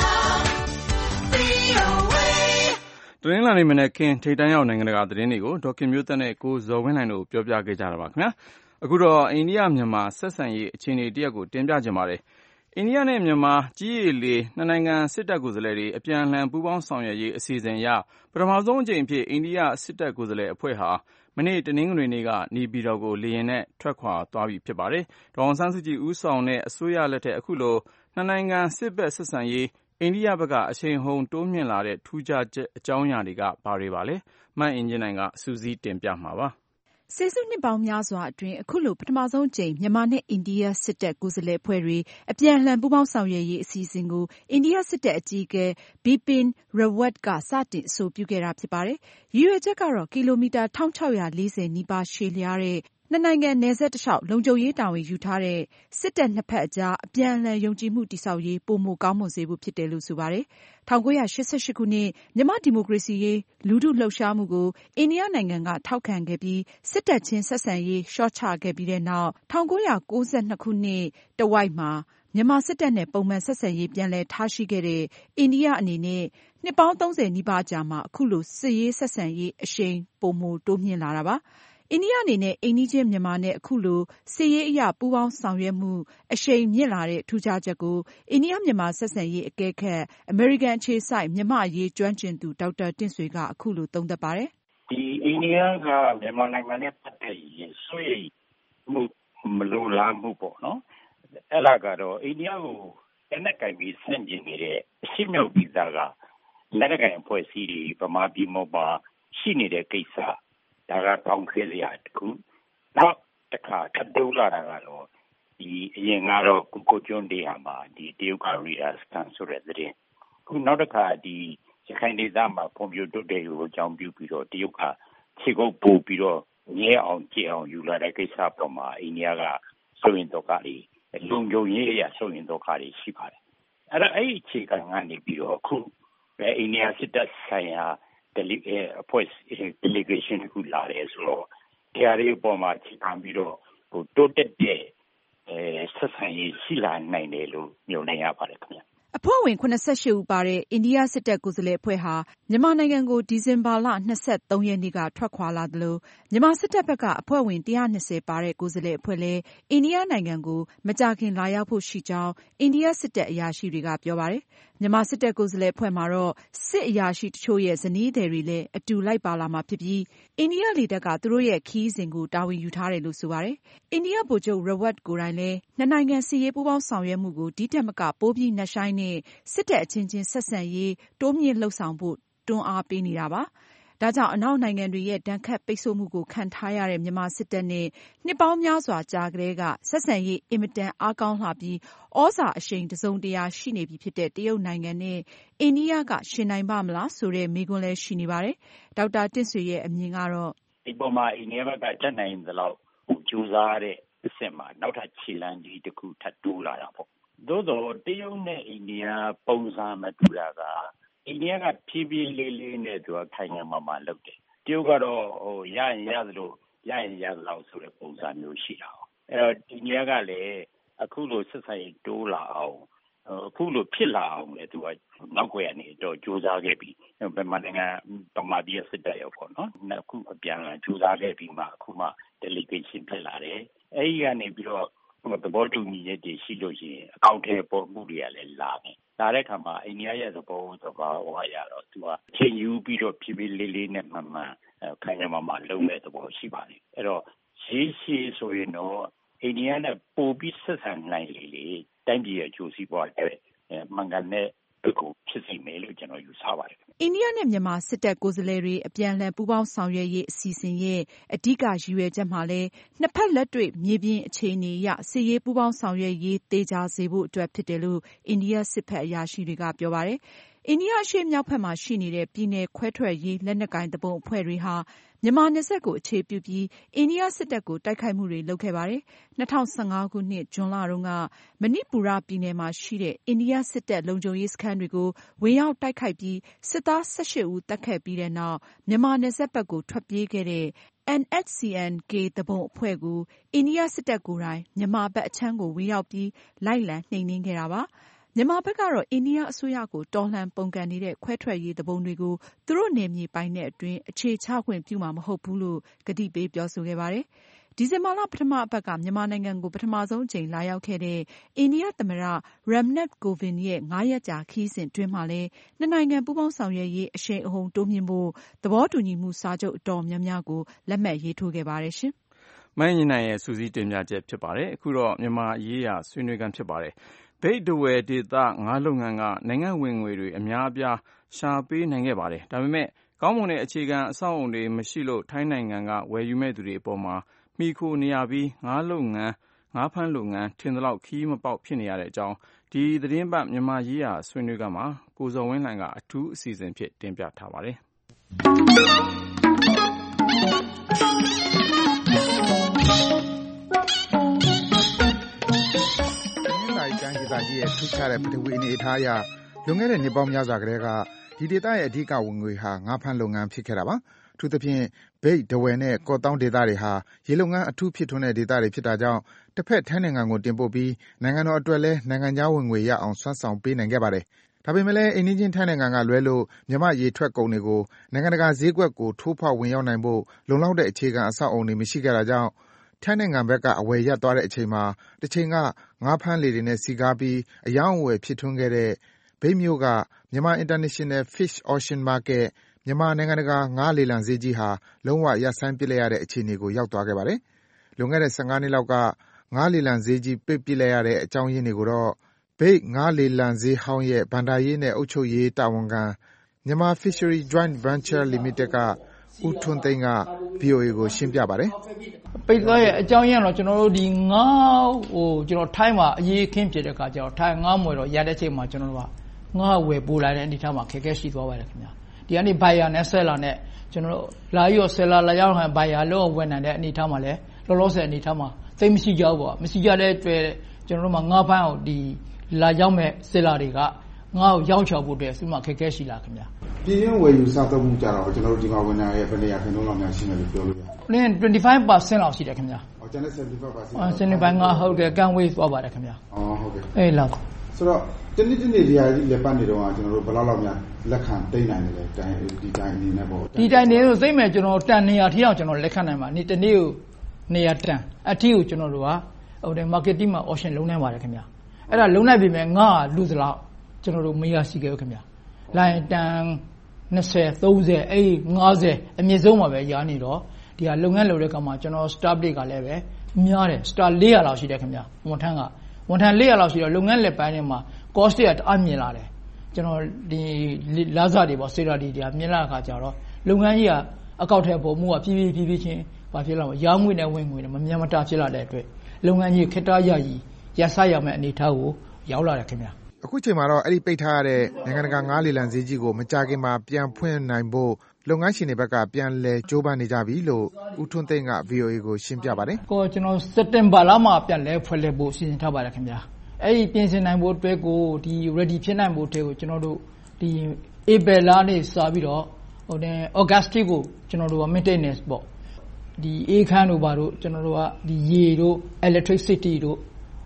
B: တနင်္လာနေ့မနက်ခင်းထိပ်တန်းရောက်နိုင်ငံတကာသတင်းတွေကိုဒေါက်ခင်မျိုးသက်နဲ့ကိုဇော်ဝင်းနိုင်တို့ပြောပြခဲ့ကြတာပါခင်ဗျာအခုတော့အိန္ဒိယမြန်မာဆက်ဆံရေးအခြေအနေတရက်ကိုတင်ပြကြပါမယ်အိန္ဒိယနဲ့မြန်မာကြီးရေလေနှစ်နိုင်ငံစစ်တပ်ကိုယ်စားလှယ်တွေအပြန်အလှန်ပူးပေါင်းဆောင်ရွက်ရေးအစီအစဉ်အရပထမဆုံးအကြိမ်အဖြစ်အိန္ဒိယစစ်တပ်ကိုယ်စားလှယ်အဖွဲ့ဟာမနေ့တနင်္ဂနွေနေ့ကနေပြည်တော်ကိုလေယာဉ်နဲ့ထွက်ခွာသွားပြီဖြစ်ပါတယ်ဒေါ်အောင်ဆန်းစုကြည်ဦးဆောင်တဲ့အစိုးရလက်ထက်အခုလိုနှစ်နိုင်ငံစစ်ဘက်ဆက်ဆံရေးအိန္ဒိယဘက်ကအရှိန်ဟုန်တိုးမြင့်လာတဲ့ထူးခြားအကြောင်းအရာတွေကဘာတွေပါလဲမအင်ကြင်းနိုင်ကစူးစီးတင်ပြမှာပါ
G: ဆယ်စုနှစ်ပေါင်းများစွာအတွင်းအခုလိုပထမဆုံးအကြိမ်မြန်မာနဲ့အိန္ဒိယစစ်တပ်ကိုယ်စားလှယ်အဖွဲ့တွေအပြန်အလှန်ပူးပေါင်းဆောင်ရွက်ရေးအစီအစဉ်ကိုအိန္ဒိယစစ်တပ်အကြီးအကဲ Bipin Rawat ကစတင်အဆိုပြုခဲ့တာဖြစ်ပါတယ်။ရည်ရွယ်ချက်ကတော့ကီလိုမီတာ၁၆၄၀နီးပါးရှည်လျားတဲ့နှစ်နိုင်ငံနယ်စပ်တလျှောက်လုံခြုံရေးတာဝန်ယူထားတဲ့စစ်တပ်နှစ်ဖက်အကြားအပြန်အလှန်ယုံကြည်မှုတည်ဆောက်ရေးပိုမိုကောင်းမွန်စေဖို့ဖြစ်တယ်လို့ဆိုပါတယ်။၁၉၈၈ခုနှစ်မြန်မာ့ဒီမိုကရေစီရေးလူထုလှုပ်ရှားမှုကိုအိန္ဒိယနိုင်ငံကထောက်ခံခဲ့ပြီးစစ်တပ်ချင်းဆက်ဆံရေးလျှော့ချခဲ့ပြီးတဲ့နောက်၁၉၉၂ခုနှစ်တဝိုက်မှာမြန်မာစစ်တပ်နဲ့ပုံမှန်ဆက်ဆံရေးပြန်လည်ထားရှိခဲ့တဲ့အိန္ဒိယအနေနဲ့နှစ်ပေါင်းသုံးဆယ်နီးပါးကြာမှာအခုလိုစစ်ရေးဆက်ဆံရေးအရှိန်ပိုမိုတိုးမြင့်လာတာပါ။အိန္ဒိယအနေနဲ့အိမ်နီးချင်းမြန်မာနဲ့အခုလိုစစ်ရေးအရပူးပေါင်းဆောင်ရွက်မှုအရှိန်မြင့်လာတဲ့ထူးခြားချက်ကိုအိန္ဒိယမြန်မာဆက်ဆံရေးအကဲခတ်အမေရိကန်အခြေစိုက်မြန်မာ့အရေးကျွမ်းကျင်သူဒေါက်တာတင့်ဆွေကအခုလိုသုံးသပ်ပါတယ်
D: ။ဒီအိန္ဒိယကမြန်မာနိုင်ငံနဲ့ပတ်သက်ရင်ဆွေးမှုမလိုလားမှုပေါ့နော်။အဲ့ဒါကတော့အိန္ဒိယကိုလက်နက်ကင်ပြီးဆန့်ကျင်နေတဲ့အရှိမြောက်ပြည်သားကလက်နက်ကင်အဖွဲ့အစည်းတွေဗမာပြည်မှာရှိနေတဲ့ကိစ္စဒါကတောင်းခဲစရာတခုနောက်တစ်ခါထပ်တိုးလာတာကတော့ဒီအရင်ကတော့ကုကိုကျွန်းဒေဟာမှာဒီတရုတ်ကရီယာစကန်ဆိုတဲ့တဲ့ခုနောက်တစ်ခါဒီရခိုင်ဒေသမှာဖွံ့ဖြိုးတိုးတက်ရေးကိုအကြောင်းပြုပြီးတော့တရုတ်ကခြေကုပ်ပို့ပြီးတော့ငဲအောင်ကြည့်အောင်ယူလာတဲ့ကိစ္စပေါ်မှာအိန္ဒိယကဆိုရင်တော့ကလေးလုံခြုံရေးအရဆိုရင်တော့ကလေးရှိပါတယ်အဲ့ဒါအဲ့ဒီအခြေခံကနေပြီးတော့ခုပဲအိန္ဒိယစစ်တပ်ဆိုင်ရာအဖွဲ့ delegation ခုလာတယ်ဆိုတော့တရားရေးပေါ်မှာခြေခံပြီးတော့ဟိုတိုးတက်တဲ့အဲဆက်ဆံရေးရှိလာနိုင်တယ်လို့ညွှန်နေရပါတယ်ခင်ဗျ
G: ။အဖွဲ့ဝင်၇၈ဦးပါတဲ့အိန္ဒိယစစ်တပ်ကိုယ်စားလှယ်အဖွဲ့ဟာမြန်မာနိုင်ငံကိုဒီဇင်ဘာလ၂၃ရက်နေ့ကထွက်ခွာလာသလိုမြန်မာစစ်တပ်ဘက်ကအဖွဲ့ဝင်၁၂၀ပါတဲ့ကိုယ်စားလှယ်အဖွဲ့လည်းအိန္ဒိယနိုင်ငံကိုမကြာခင်လာရောက်ဖို့ရှိကြောင်းအိန္ဒိယစစ်တပ်အရာရှိတွေကပြောပါတယ်။မြန်မာစစ်တပ်ကိုယ်စားလှယ်အဖွဲ့မှာတော့စစ်အရာရှိတချို့ရဲ့ဇနီးသည်တွေလည်းအတူလိုက်ပါလာမှာဖြစ်ပြီးအိန္ဒိယလေတပ်ကသူတို့ရဲ့ခရီးစဉ်ကိုတာဝန်ယူထားတယ်လို့ဆိုပါတယ်။အိန္ဒိယဗိုလ်ချုပ် Rawat ကိုယ်တိုင်လည်းနှစ်နိုင်ငံစစ်ရေးပူးပေါင်းဆောင်ရွက်မှုကိုဒီထက်မကပိုပြီးနက်ရှိုင်းနဲ့စစ်တပ်အချင်းချင်းဆက်ဆံရေးတိုးမြင့်လှုပ်ဆောင်ဖို့တွန်းအားပေးနေတာပါ။ဒါကြောင့်အနောက်နိုင်ငံတွေရဲ့ဒဏ်ခတ်ပိတ်ဆို့မှုကိုခံထားရတဲ့မြန်မာစစ်တပ်နဲ့နှစ်ပေါင်းများစွာကြာကတည်းကဆက်ဆံရေးအင်မတန်အားကောင်းလာပြီးဩဇာအရှိန်တစုံတရာရှိနေပြီဖြစ်တဲ့တရုတ်နိုင်ငံနဲ့အိန္ဒိယကရှင်နိုင်ပါ့မလားဆိုတဲ့မေးခွန်းလည်းရှိနေပါတယ်။ဒေါက်တာတင့်ဆွေရဲ့အမြင်ကတော့
D: ဒီပေါ်မှာအိန္ဒိယဘက်ကတက်နိုင်သလောက်ကြိုးစားတဲ့အဆင့်မှာနောက်ထပ်ခြေလှမ်းကြီးတစ်ခုထပ်တိုးလာတာပေါ့။သို့သောတရုတ်နဲ့အိန္ဒိယပုံစံမတူတာကအိန္ဒိယကဖြည်းဖြည်းလေးလေးနဲ့သူကခိုင်ငံမာမာလုပ်တယ်တရုတ်ကတော့ဟိုရရင်ရသလိုရရင်ရသလောက်ဆိုတဲ့ပုံစံမျိုးရှိတာ။အဲ့တော့အိန္ဒိယကလည်းအခုလိုဆက်ဆံရေးတိုးလာအောင်အခုလိုဖြစ်လာအောင်လေသူကနောက်ွယ်ကနေတော့ကြိုးစားခဲ့ပြီးဗမာနိုင်ငံဗမာပြည်စစ်တပ်ရောပေါ့နော်အခုအပြန်အလှန်ကြိုးစားခဲ့ပြီးမှအခုမှ delegation ဖြစ်လာတယ်အဲဒီကနေပြီးတော့သဘောတူညီချက်တွေရှိလို့ရှိရင်အကောင့်ထဲပေါ်မှုတွေကလည်းလာတယ်လာတဲ့အခါမှာအိန္ဒိယရဲ့သဘောသဘာဝရတော့သူကချိန်ယူပြီးတော့ဖြည်းဖြည်းလေးလေးနဲ့မှန်မှန်ခိုင်ခိုင်မာမာလုပ်မဲ့သဘောရှိပါတယ်အဲ့တော့ရေးရှိဆိုရင်တော့အိန္ဒိယနဲ့ပိုပြီးဆက်ဆံနိုင်လေလေတိုင်းပြည်ရဲ့အကျိုးစီးပွားတွေမှန်ကန်တဲ့ကိုဖြစ်စီမယ်လို့ကျွန်တော်ယူဆပါတယ်
G: အိန္ဒိယနဲ့မြန်မာစစ်တပ်ကိုယ်စားလှယ်တွေအပြန်အလှန်ပူးပေါင်းဆောင်ရွက်ရေးအစီအစဉ်ရဲ့အဓိကရည်ရွယ်ချက်မှာလည်းနှစ်ဖက်လက်တွေ့မြေပြင်အခြေအနေအရစစ်ရေးပူးပေါင်းဆောင်ရွက်ရေးသေချာစေဖို့အတွက်ဖြစ်တယ်လို့အိန္ဒိယစစ်ဖက်အရာရှိတွေကပြောပါတယ်။အိန္ဒိယအရှေ့မြောက်ဘက်မှာရှိနေတဲ့ပြည်နယ်ခွဲထွက်ရေးလက်နက်ကိုင်သူပုန်အဖွဲ့တွေဟာမြန်မာနယ်စပ်ကိုအခြေပြုပြီးအိန္ဒိယစစ်တပ်ကိုတိုက်ခိုက်မှုတွေလုပ်ခဲ့ပါတယ်။၂၀၁၅ခုနှစ်ဇွန်လတုန်းကမဏိပူရပြည်နယ်မှာရှိတဲ့အိန္ဒိယစစ်တပ်လုံခြုံရေးစခန်းတွေကိုဝင်ရောက်တိုက်ခိုက်ပြီးစစ်သား၁၈ဦးသတ်ခဲ့ပြီးတဲ့နောက်မြန်မာနယ်စပ်ဘက်ကိုထွက်ပြေးခဲ့တဲ့ N H C N K သူပုန်အဖွဲ့ကိုအိန္ဒိယစစ်တပ်ကိုယ်တိုင်မြန်မာဘက်အခြမ်းကိုဝင်ရောက်ပြီးလိုက်လံနှိမ်နင်းခဲ့တာပါ။မြန်မာဘက်ကတော့အိန္ဒိယအစိုးရကိုတော်လှန်ပုန်ကန်နေတဲ့ခွဲထွက်ရေးသူပုန်တွေကိုသူတို့နယ်မြေပိုင်တဲ့အတွင်းအခြေချခွင့်ပြုမှာမဟုတ်ဘူးလို့ကတိပေးပြောဆိုခဲ့ပါတယ်။ဒီဇင်ဘာလပထမအပတ်ကမြန်မာနိုင်ငံကိုပထမဆုံးအကြိမ်လာရောက်ခဲ့တဲ့အိန္ဒိယသမ္မတ Ramnath Kovind ရဲ့ငါးရက်ကြာခရီးစဉ်အတွင်းမှာလည်းနှစ်နိုင်ငံပူးပေါင်းဆောင်ရွက်ရေးအရှိန်အဟုန်တိုးမြှင့်ဖို့သဘောတူညီမှုစာချုပ်အတော်များများကိုလက်မှတ်ရေးထိုးခဲ့ပါတယ်ရှင်
B: ။မင်းညီနိုင်ရဲ့စူးစီးတင်ပြချက်ဖြစ်ပါတယ်။အခုတော့မြန်မာရေးရာဆွေးနွေးခန်းဖြစ်ပါတယ်။ဘိတ်တဝယ်ဒေသငါးလုပ်ငန်းကနိုင်ငံဝင်ငွေတွေအများအပြားရှာပေးနိုင်ခဲ့ပါတယ်။ဒါပေမဲ့ကောင်းမွန်တဲ့အခြေခံအဆောက်အုံတွေမရှိလို့ထိုင်းနိုင်ငံကဝယ်ယူမဲ့သူတွေအပေါ်မှာမိခိုနေရပြီးငါးလုပ်ငန်းငါးဖမ်းလုပ်ငန်းထင်သလောက်ခီးမပေါက်ဖြစ်နေရတဲ့အကြောင်းဒီသတင်းပတ်မြန်မာရေးရာဆွေးနွေးခန်းမှာကိုဇော်ဝင်းလှိုင်ကအထူးအစီအစဉ်ဖြစ်တင်ပြထားပါတယ်။
E: တိုင်းဒေသကြီးရဲ့ထူးခြားတဲ့ပထဝီအနေအထားအရလွန်ခဲ့တဲ့နှစ်ပေါင်းများစွာကတည်းကဒီဒေသရဲ့အဓိကဝင်ငွေဟာငါးဖမ်းလုပ်ငန်းဖြစ်ခဲ့တာပါ။အထူးသဖြင့်မြိတ်၊ထားဝယ်နဲ့ကော့သောင်းဒေသတွေဟာရေလုပ်ငန်းအထူးဖြစ်ထွန်းတဲ့ဒေသတွေဖြစ်တာကြောင့်တစ်ဖက်ထိုင်းနိုင်ငံကိုတင်ပို့ပြီးနိုင်ငံတော်အတွက်လည်းနိုင်ငံခြားဝင်ငွေရအောင်စွမ်းဆောင်ပေးနိုင်ခဲ့ပါတယ်။ဒါပေမဲ့လည်းအိမ်နီးချင်းထိုင်းနိုင်ငံကလွဲလို့မြန်မာ့ရေထွက်ကုန်တွေကိုနိုင်ငံတကာဈေးကွက်ကိုထိုးဖောက်ဝင်ရောက်နိုင်ဖို့လုံလောက်တဲ့အခြေခံအဆောက်အအုံတွေမရှိခဲ့တာကြောင့်ထိုင်းနိုင်ငံဘက်ကအဝယ်ရပ်သွားတဲ့အချိန်မှာတချိန်ကငါးဖမ်းလှေတွေနဲ့စည်ကားပြီးအရောင်းအဝယ်ဖြစ်ထွန်းခဲ့တဲ့မြိတ်မြို့ကမြန်မာ International Fish Auction Market မြန်မာနိုင်ငံတကာငါးလေလံဈေးကြီးဟာလုံးဝရပ်ဆိုင်းပစ်လိုက်ရတဲ့အခြေအနေကိုရောက်သွားခဲ့ပါတယ်။လွန်ခဲ့တဲ့၁၅နှစ်လောက်ကငါးလေလံဈေးကြီးပိတ်ပစ်လိုက်ရတဲ့အကြောင်းရင်းတွေကိုတော့မြိတ်ငါးလေလံဈေးဟောင်းရဲ့ဘဏ္ဍာရေးနဲ့အုပ်ချုပ်ရေးတာဝန်ခံမြန်မာ Fishery Joint Venture Limited ကဦးထွန်းသိန်းက ဗွီအိုအေကိုရှင်းပြပါတယ်
H: ။ပိတ်သွားရဲ့အကြောင်းရင်းတော့ကျွန်တော်တို့ဒီငါးဟိုကျွန်တော်ထိုင်းမှာအရေးခင်းဖြစ်တဲ့အခါကျတော့ထိုင်းငါးမွေတော့ရတဲ့ချိန်မှာကျွန်တော်တို့ကငါးဝယ်ပို့လိုက်တဲ့အနေထားမှာခက်ခဲရှိသွားပါတယ်ခင်ဗျာ။ဒီကနေဘိုင်ယာနဲ့ဆယ်လာနဲ့ကျွန်တော်တို့လာရောဆယ်လာလာရောက်ဟန်ဘိုင်ယာလုံးဝယ်နိုင်တဲ့အနေထားမှာလည်းလောလောဆယ်အနေထားမှာသိမရှိကြဘူးပေါ့။မရှိကြတဲ့အတွက်ကျွန်တော်တို့မှာငါးဖမ်းအောင်ဒီလာရောက်မဲ့ဆယ်လာတွေကငါ့ကိုရောင်းချဖို့အတွက်သူ့မှာခက်ခဲရှိလာခင်ဗျာ
E: ။ပြည်ရင်းဝယ်ယူစားသုံးမှုကြတော့ကျွန်တော်တို့ဒီမှာဝန်ထမ်းရဲ့ဘယ်နေရာခင်းလုံးလောက်များရှိမယ်လို့ပြောလို့ရတယ်
H: ။နင်း25%လောက်ရှိတယ်ခင်ဗျာ
E: ။ဟောကျန်တဲ့75%
H: အော်75%ငါဟုတ်တယ်ကန်ဝေးသွားပါတယ်ခင်ဗျာ
E: ။အော်ဟုတ်ကဲ့
H: ။အေးလောက်
E: ဆိုတော့တနေ့တနေ့ဒီဟာကြီးလက်ပတ်နေတော့ကျွန်တော်တို့ဘယ်လောက်လောက်များလက်ခံသိမ်းနိုင်တယ်လဲတိုင်းဒီတိုင်းအနေနဲ့ပေါ့
H: ဒီတိုင်းနေလို့သိမ့်မယ်ကျွန်တော်တန်နေရာထီအောင်ကျွန်တော်လက်ခံနိုင်ပါနေ့တနေ့ကိုနေရာတန်အထီကိုကျွန်တော်တို့ကဟိုတယ် marketing မှာ auction လုံးနိုင်ပါတယ်ခင်ဗျာအဲ့ဒါလုံးနိုင်ပြီမဲ့ငါလူသလောက်ကျွန်တော်တို့မရရှိခဲ့ဘူးခင်ဗျာလိုင်းတန်20 30အဲ့50အမြင့်ဆုံးမှာပဲရာနေတော့ဒီဟာလုပ်ငန်းလုပ်တဲ့ကောင်မှာကျွန်တော် staff တွေကလည်းပဲများတယ် star ၄ရာလောက်ရှိတယ်ခင်ဗျာဝန်ထမ်းကဝန်ထမ်း၄ရာလောက်ရှိတော့လုပ်ငန်းလက်ပိုင်းတွေမှာ cost တွေကတအားမြင်လာတယ်ကျွန်တော်ဒီလာစားတွေပေါ့ salary တွေကမြင်လာခါကြတော့လုပ်ငန်းကြီးကအကောက်ထဲပေါ်မှုကဖြည်းဖြည်းဖြည်းဖြည်းချင်းဘာဖြစ်လာမလဲရောင်းငွေနဲ့ဝင်ငွေနဲ့မမြတ်မတာဖြစ်လာတဲ့အတွက်လုပ်ငန်းကြီးခက်တားရည်ရဆရမယ့်အနေထားကိုရောက်လာတယ်ခင်ဗျာ
E: အခုချိန်မှာတော့အဲ့ဒီပိတ်ထားရတဲ့နိုင်ငံတကာငါးလေလံဈေးကြီးကိုမကြခင်မှာပြန်ဖွင့်နိုင်ဖို့လုပ်ငန်းရှင်တွေဘက်ကပြန်လဲကြိုးပမ်းနေကြပြီလို့ဦးထွန်းသိန်းက ဗီအိုအေ ကိုရှင်းပြပါတယ်
H: ။ကိုကျွန်တော်စက်တင်ဘာလမှာပြန်လဲဖွင့်လဲဖို့စီစဉ်ထားပါတယ်ခင်ဗျာ။အဲ့ဒီပြင်ဆင်နိုင်ဖို့အတွက်ကိုဒီ ready ဖြစ်နိုင်ဖို့အတွက်ကိုကျွန်တော်တို့ဒီ April လနဲ့စပြီးတော့ဟိုတဲ့ August ကိုကျွန်တော်တို့က maintenance ပေါ့ဒီအေးခန်းတို့ဘာတို့ကျွန်တော်တို့ကဒီရေတို့ electricity တို့ဟ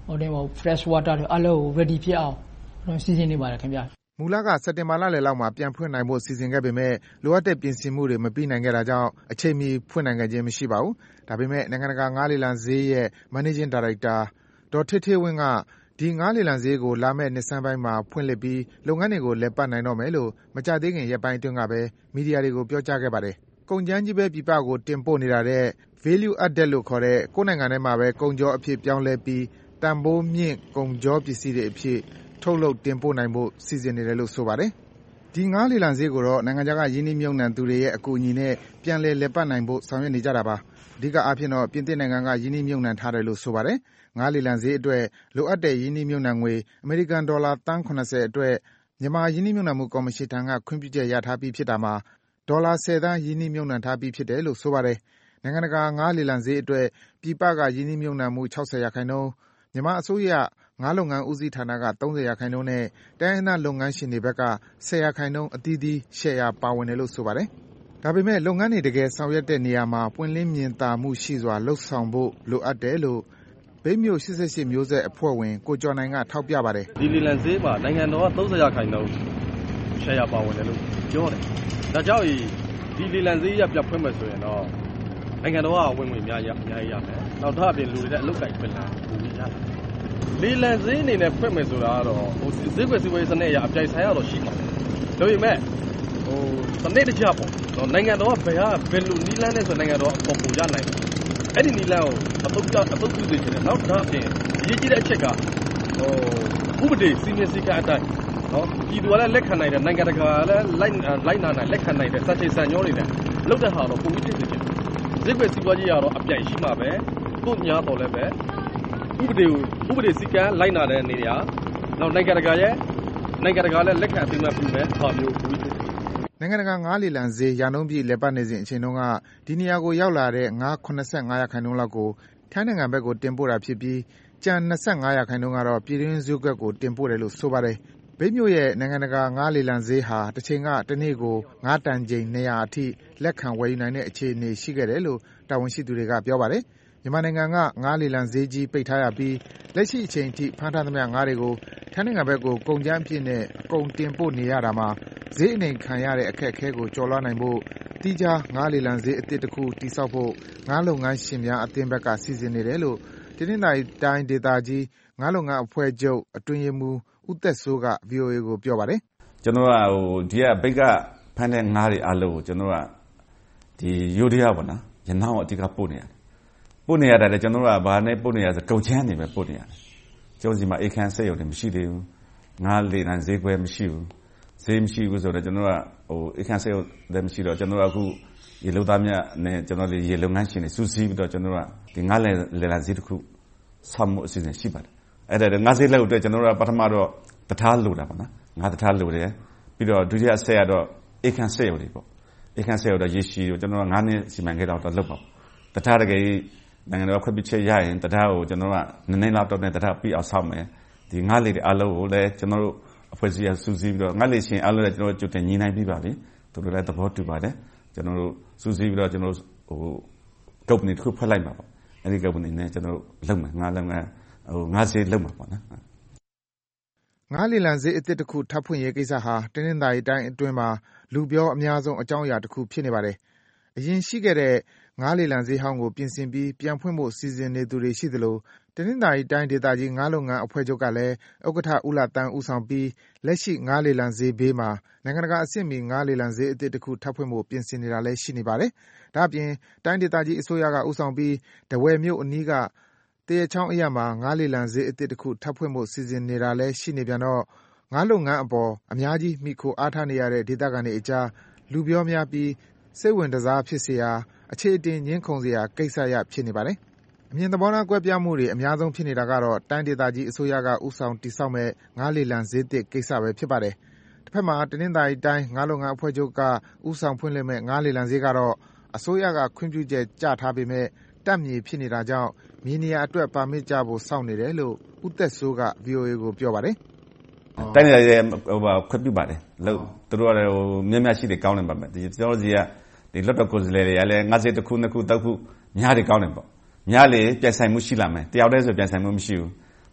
H: ဟိုတင်ပေါ့ fresh water တွေအလုံး ready ဖြစ်အောင်စီစဉ်နေပါတယ်ခင်ဗျာ
E: မူလကစက်တင်ဘာလလယ်လောက်မှာပြန်ဖွင့်နိုင်ဖို့စီစဉ်ခဲ့ပေမဲ့လိုအပ်တဲ့ပြင်ဆင်မှုတွေမပြီးနိုင်ခဲ့တာကြောင့်အချိန်မီဖွင့်နိုင်ခဲ့ခြင်းမရှိပါဘူး။ဒါပေမဲ့နိုင်ငံတကာငါးလေလံဈေးရဲ့ Managing Director ဒေါ်ဌေးဌေးဝင်းကဒီငါးလေလံဈေးကိုလာမယ့်နှစ်ဆန်းပိုင်းမှာဖွင့်လှစ်ပြီးလုပ်ငန်းတွေကိုလည်ပတ်နိုင်တော့မယ်လို့မကြာသေးခင်ရက်ပိုင်းအတွင်းကပဲမီဒီယာတွေကိုပြောကြားခဲ့ပါတယ်။ကုန်ကြမ်းကြီးပဲပြည်ပကိုတင်ပို့နေတာတဲ့ Value Added လို့ခေါ်တဲ့ကိုယ့်နိုင်ငံထဲမှာပဲကုန်ကြောအဖြစ်ပြောင်းလဲပြီးတန်ဖိုးမြင့်ကုန်ကြောပစ္စည်းတွေအဖြစ်ထုတ်လုပ်တင်ပို့နိုင်ဖို့စီစဉ်နေတယ်လို့ဆိုပါတယ်။ဒီငါးလေလံဈေးကိုတော့နိုင်ငံခြားကရင်းနှီးမြှုပ်နှံသူတွေရဲ့အကူအညီနဲ့ပြန်လည်လည်ပတ်နိုင်ဖို့ဆောင်ရွက်နေကြတာပါ။အဓိကအားဖြင့်တော့ပြင်သစ်နိုင်ငံကရင်းနှီးမြှုပ်နှံထားတယ်လို့ဆိုပါတယ်။ငါးလေလံဈေးအတွက်လိုအပ်တဲ့ရင်းနှီးမြှုပ်နှံငွေအမေရိကန်ဒေါ်လာသန်း၇၀အတွက်မြန်မာရင်းနှီးမြှုပ်နှံမှုကော်မရှင်ထံကခွင့်ပြုချက်ရထားပြီးဖြစ်တာမှာဒေါ်လာ၁၀သန်းရင်းနှီးမြှုပ်နှံထားပြီးဖြစ်တယ်လို့ဆိုပါတယ်။နိုင်ငံတကာငါးလေလံဈေးအတွက်ပြည်ပကရင်းနှီးမြှုပ်နှံမှု၆၀ရာခိုင်နှုန်းမြန်မာအစိုးရငါးလုပ်ငန်းဦးစီးဌာနက၃၀ရာခိုင်နှုန်းနဲ့တိုင်းရင်းသားလုပ်ငန်းရှင်တွေဘက်က၁၀ရာခိုင်နှုန်းအသီးသီးရှယ်ယာပါဝင်တယ်လို့ဆိုပါတယ်။ဒါပေမဲ့လုပ်ငန်းတွေတကယ်ဆောင်ရွက်တဲ့နေရာမှာပွင့်လင်းမြင်သာမှုရှိစွာလုပ်ဆောင်ဖို့လိုအပ်တယ်လို့မြိတ်မြို့၈၈မျိုးဆက်အဖွဲ့ဝင်ကိုကျော်နိုင်ကထောက်ပြပါတယ်
B: ။ဒီလေလံဈေးမှာနိုင်ငံတော်က၃၀ရာခိုင်နှုန်းရှယ်ယာပါဝင်တယ်လို့ပြောတယ်။ဒါကြောင့်ဒီလေလံဈေးရပြဖွင့်မယ်ဆိုရင်တော့နိုင်ငံတော်ကဝင်ဝင်များရအများကြီးရမယ်။နောက်ထပ်အပြင်လူတွေတဲ့အလုပ်ကိုင်ခွင့်လာပိုပြီးရတယ်။လေလံဈေးအနေနဲ့ဖွင့်မယ်ဆိုတာကတော့ဟိုဈေးကွက်စီးပွားရေးစနစ်အရအပြိုင်ဆိုင်ရတော့ရှိမှာ။ဒါပေမဲ့ဟိုစနစ်တကျပေါ့နော်နိုင်ငံတော်ကဘယ်ဟာဘယ်လိုနီးလန်းနဲ့ဆိုနိုင်ငံတော်အပေါ်ပူရနိုင်တယ်။အဲ့ဒီနီးလန်းကိုအပုတ်ကြအပုတ်ပြုစေချင်တယ်။နောက်ထပ်အပြင်အရေးကြီးတဲ့အချက်ကဟိုဥပဒေစီမင်းစည်းကမ်းအတိုင်းနော်ပြည်သူကလည်းလက်ခံနိုင်တယ်နိုင်ငံတကာလည်းလိုက်လိုက်နာနိုင်လက်ခံနိုင်တယ်စัจ jay စံညောတွေနဲ့လောက်တဲ့ဟာတော့ပုံပြီးသိစေချင်တယ်။ဈေးကွက်စီးပွားရေးကတော့အပြိုင်ရှိမှာပဲ။တို့များတော့လည်းပဲဥပဒေဥပဒေစည်းကမ်းလိုက်နာတဲ့နေရာနောက်နိုင်ငံတကာရဲ့နိုင်ငံတကာလည်းလက်ခံအသိအမှတ်ပြုမယ်ဟာမျိုးပြီး
E: နိုင်ငံတကာငါးလေလံဈေးရာနှုန်းပြည့်လည်ပတ်နေစဉ်အချိန်တုန်းကဒီနေရာကိုရောက်လာတဲ့ငါး၇၅ရာခိုင်နှုန်းလောက်ကိုထိုင်းနိုင်ငံဘက်ကိုတင်ပို့တာဖြစ်ပြီးကျန်၂၅ရာခိုင်နှုန်းကတော့ပြည်တွင်းဈေးကွက်ကိုတင်ပို့တယ်လို့ဆိုပါတယ်။မြိတ်မြို့ရဲ့နိုင်ငံတကာငါးလေလံဈေးဟာတစ်ချိန်ကတစ်နေ့ကိုငါးတန်ချိန်၂၀၀အထိလက်ခံဝယ်ယူနိုင်တဲ့အခြေအနေရှိခဲ့တယ်လို့တာဝန်ရှိသူတွေကပြောပါတယ်။မြန်မာနိုင်ငံကငါးလေလံဈေးကြီးပိတ်ထားရပြီးလက်ရှိအချိန်ထိဖမ်းထားသမျှငါးတွေကိုထိုင်းနိုင်ငံဘက်ကိုကုန်ကြမ်းအဖြစ်နဲ့အကုန်တင်ပို့နေရတာမှာဈေးအနှိမ်ခံရတဲ့အခက်အခဲကိုကျော်လွှားနိုင်ဖို့သီးခြားငါးလေလံဈေးအသစ်တစ်ခုတည်ဆောက်ဖို့ငါးလုပ်ငန်းရှင်များအသင်းဘက်ကစီစဉ်နေတယ်လို့တနင်္သာရီတိုင်းဒေသကြီးငါးလုပ်ငန်းအဖွဲ့ချုပ်အတွင်းရေးမှူးဦးသက်စိုးက ဗွီအိုအေ ကိုပြောပါတယ်
I: ။ကျွန်တော်ကဟိုဒီကဘိတ်ကဖမ်းတဲ့ငါးတွေအားလုံးကိုကျွန်တော်ကဒီယူရီးယားပေါ့နော်ရနောင်းအတိကပို့နေရတယ်။ပို့နေရတယ်လေကျွန်တော်ကဘာနဲ့ပို့နေရဆိုကုန်ချမ်းနေပဲပို့နေရတယ်။ကျုံးစီမှာအခန်းစက်ရုံတွေမရှိသေးဘူး။ငါးလေလံဈေးကွယ်မရှိဘူး။ဈေးမရှိဘူးဆိုတော့ကျွန်တော်ကဟိုအခန်းစက်ရုံလည်းမရှိတော့ကျွန်တော်ကအခုရေလုံသားမြတ်နဲ့ကျွန်တော်ဒီရေလုပ်ငန်းရှင်တွေစူးစီးပြီးတော့ကျွန်တော်ကဒီငါးလေလံဈေးတစ်ခုဆောက်မှုအစီအစဉ်ရှိပါတယ်။အဲ့ဒါငါးဈေးလောက်အတွက်ကျွန်တော်ကပထမတော့တထားလိုတာပေါ့နော်။ငါးတထားလိုတယ်ပြီးတော့ဒုတိယဆက်ရတော့အခန်းစက်ရုံတွေပေါ့။အခန်းစက်ရုံတော့ရေရှိကိုကျွန်တော်ကငါးနှစ်စီမံခဲ့တော့တော့လုပ်ပါတထားတကယ်နိုင်ငံတော်ခွင့်ပြုချက်ရရင်တထားကိုကျွန်တော်ကနည်းနည်းလောက်တော့နဲ့တထားပြီးအောင်ဆောက်မယ်ဒီငါးလေတွေအလုံးကိုလည်းကျွန်တော်တို့အဖွဲ့အစည်းအစူးစီးပြီးတော့ငါးလေရှင်အလုံးလည်းကျွန်တော်တို့ကြိုတင်ညီနိုင်ပြီးပါပြီသူတို့လည်းသဘောတူပါတယ်ကျွန်တော်တို့စူးစီးပြီးတော့ကျွန်တော်ဟို company တစ်ခုဖွဲ့လိုက်မှာပေါ့အဲ့ဒီ company နဲ့ကျွန်တော်တို့လုပ်မယ်ငါးလုပ်ငန်းဟိုငါးဈေးလုပ်မှာပေါ့နော်
E: ငါးလေလံဈေးအသစ်တစ်ခုထပ်ဖွင့်ရေးကိစ္စဟာတနင်္သာရီတိုင်းအတွင်းမှာလူပြောအများဆုံးအကြောင်းအရာတစ်ခုဖြစ်နေပါတယ်အရင်ရှိခဲ့တဲ့ငါးလေလံဈေးဟောင်းကိုပြင်ဆင်ပြီးပြန်ဖွင့်ဖို့စီစဉ်နေသူတွေရှိသလိုတနင်္သာရီတိုင်းဒေသကြီးငါးလုပ်ငန်းအဖွဲ့ချုပ်ကလည်းဥက္ကဋ္ဌဦးလာတန်းဦးဆောင်ပြီးလက်ရှိငါးလေလံဈေးဘေးမှာနိုင်ငံတကာအဆင့်မီငါးလေလံဈေးအသစ်တစ်ခုထပ်ဖွင့်ဖို့ပြင်ဆင်နေတာလည်းရှိနေပါတယ်။ဒါ့အပြင်တိုင်းဒေသကြီးအစိုးရကဦးဆောင်ပြီးထားဝယ်မြို့အနီးကတရချောင်းအရပ်မှာငါးလေလံဈေးအသစ်တစ်ခုထပ်ဖွင့်ဖို့စီစဉ်နေတာလည်းရှိနေပြန်တော့ငါးလုပ်ငန်းအပေါ်အများကြီးမိခိုအားထားနေရတဲ့ဒေသခံတွေအကြားလူပြောများပြီးစိတ်ဝင်တစားဖြစ်စေရာအခြေအတင်ငင်းခုန်စရာကိစ္စရဖြစ်နေပါတယ်။အမြင်သဘောထားကွဲပြားမှုတွေအများဆုံးဖြစ်နေတာကတော့တိုင်းဒေသကြီးအစိုးရကဦးဆောင်တည်ဆောက်မဲ့ငါးလေလံဈေးသစ်ကိစ္စပဲဖြစ်ပါတယ်။တစ်ဖက်မှာတနင်္သာရီတိုင်းငါးလုပ်ငန်းအဖွဲ့ချုပ်ကဦးဆောင်ဖွင့်လှစ်မဲ့ငါးလေလံဈေးကတော့အစိုးရကခွင့်ပြုချက်ကြထားပေမဲ့တပ်မြေဖြစ်နေတာကြောင့်မြေနေရာအတွက်ပါမစ်ကြဖို့စောင့်နေတယ်လို့ဦးသက်စိုးက ဗွီအိုအေ ကိုပြောပါတယ်
I: ။တိုင်းဒေသကြီးဟိုခွင့်ပြုပါတယ်လို့သူတို့ကဟိုမြတ်မြတ်ရှိတယ်ကောင်းတယ်ပါမယ်ဒီကျွန်တော်စီကဒီလွတ်တော်ကိုယ်စားလှယ်တွေကလည်းငါးစိတ်တစ်ခုနှစ်ခုတောက်ခုများတယ်ကောင်းတယ်ပေါ့များလေပြိုင်ဆိုင်မှုရှိလာမယ်တယောက်တည်းဆိုပြိုင်ဆိုင်မှုမရှိဘူး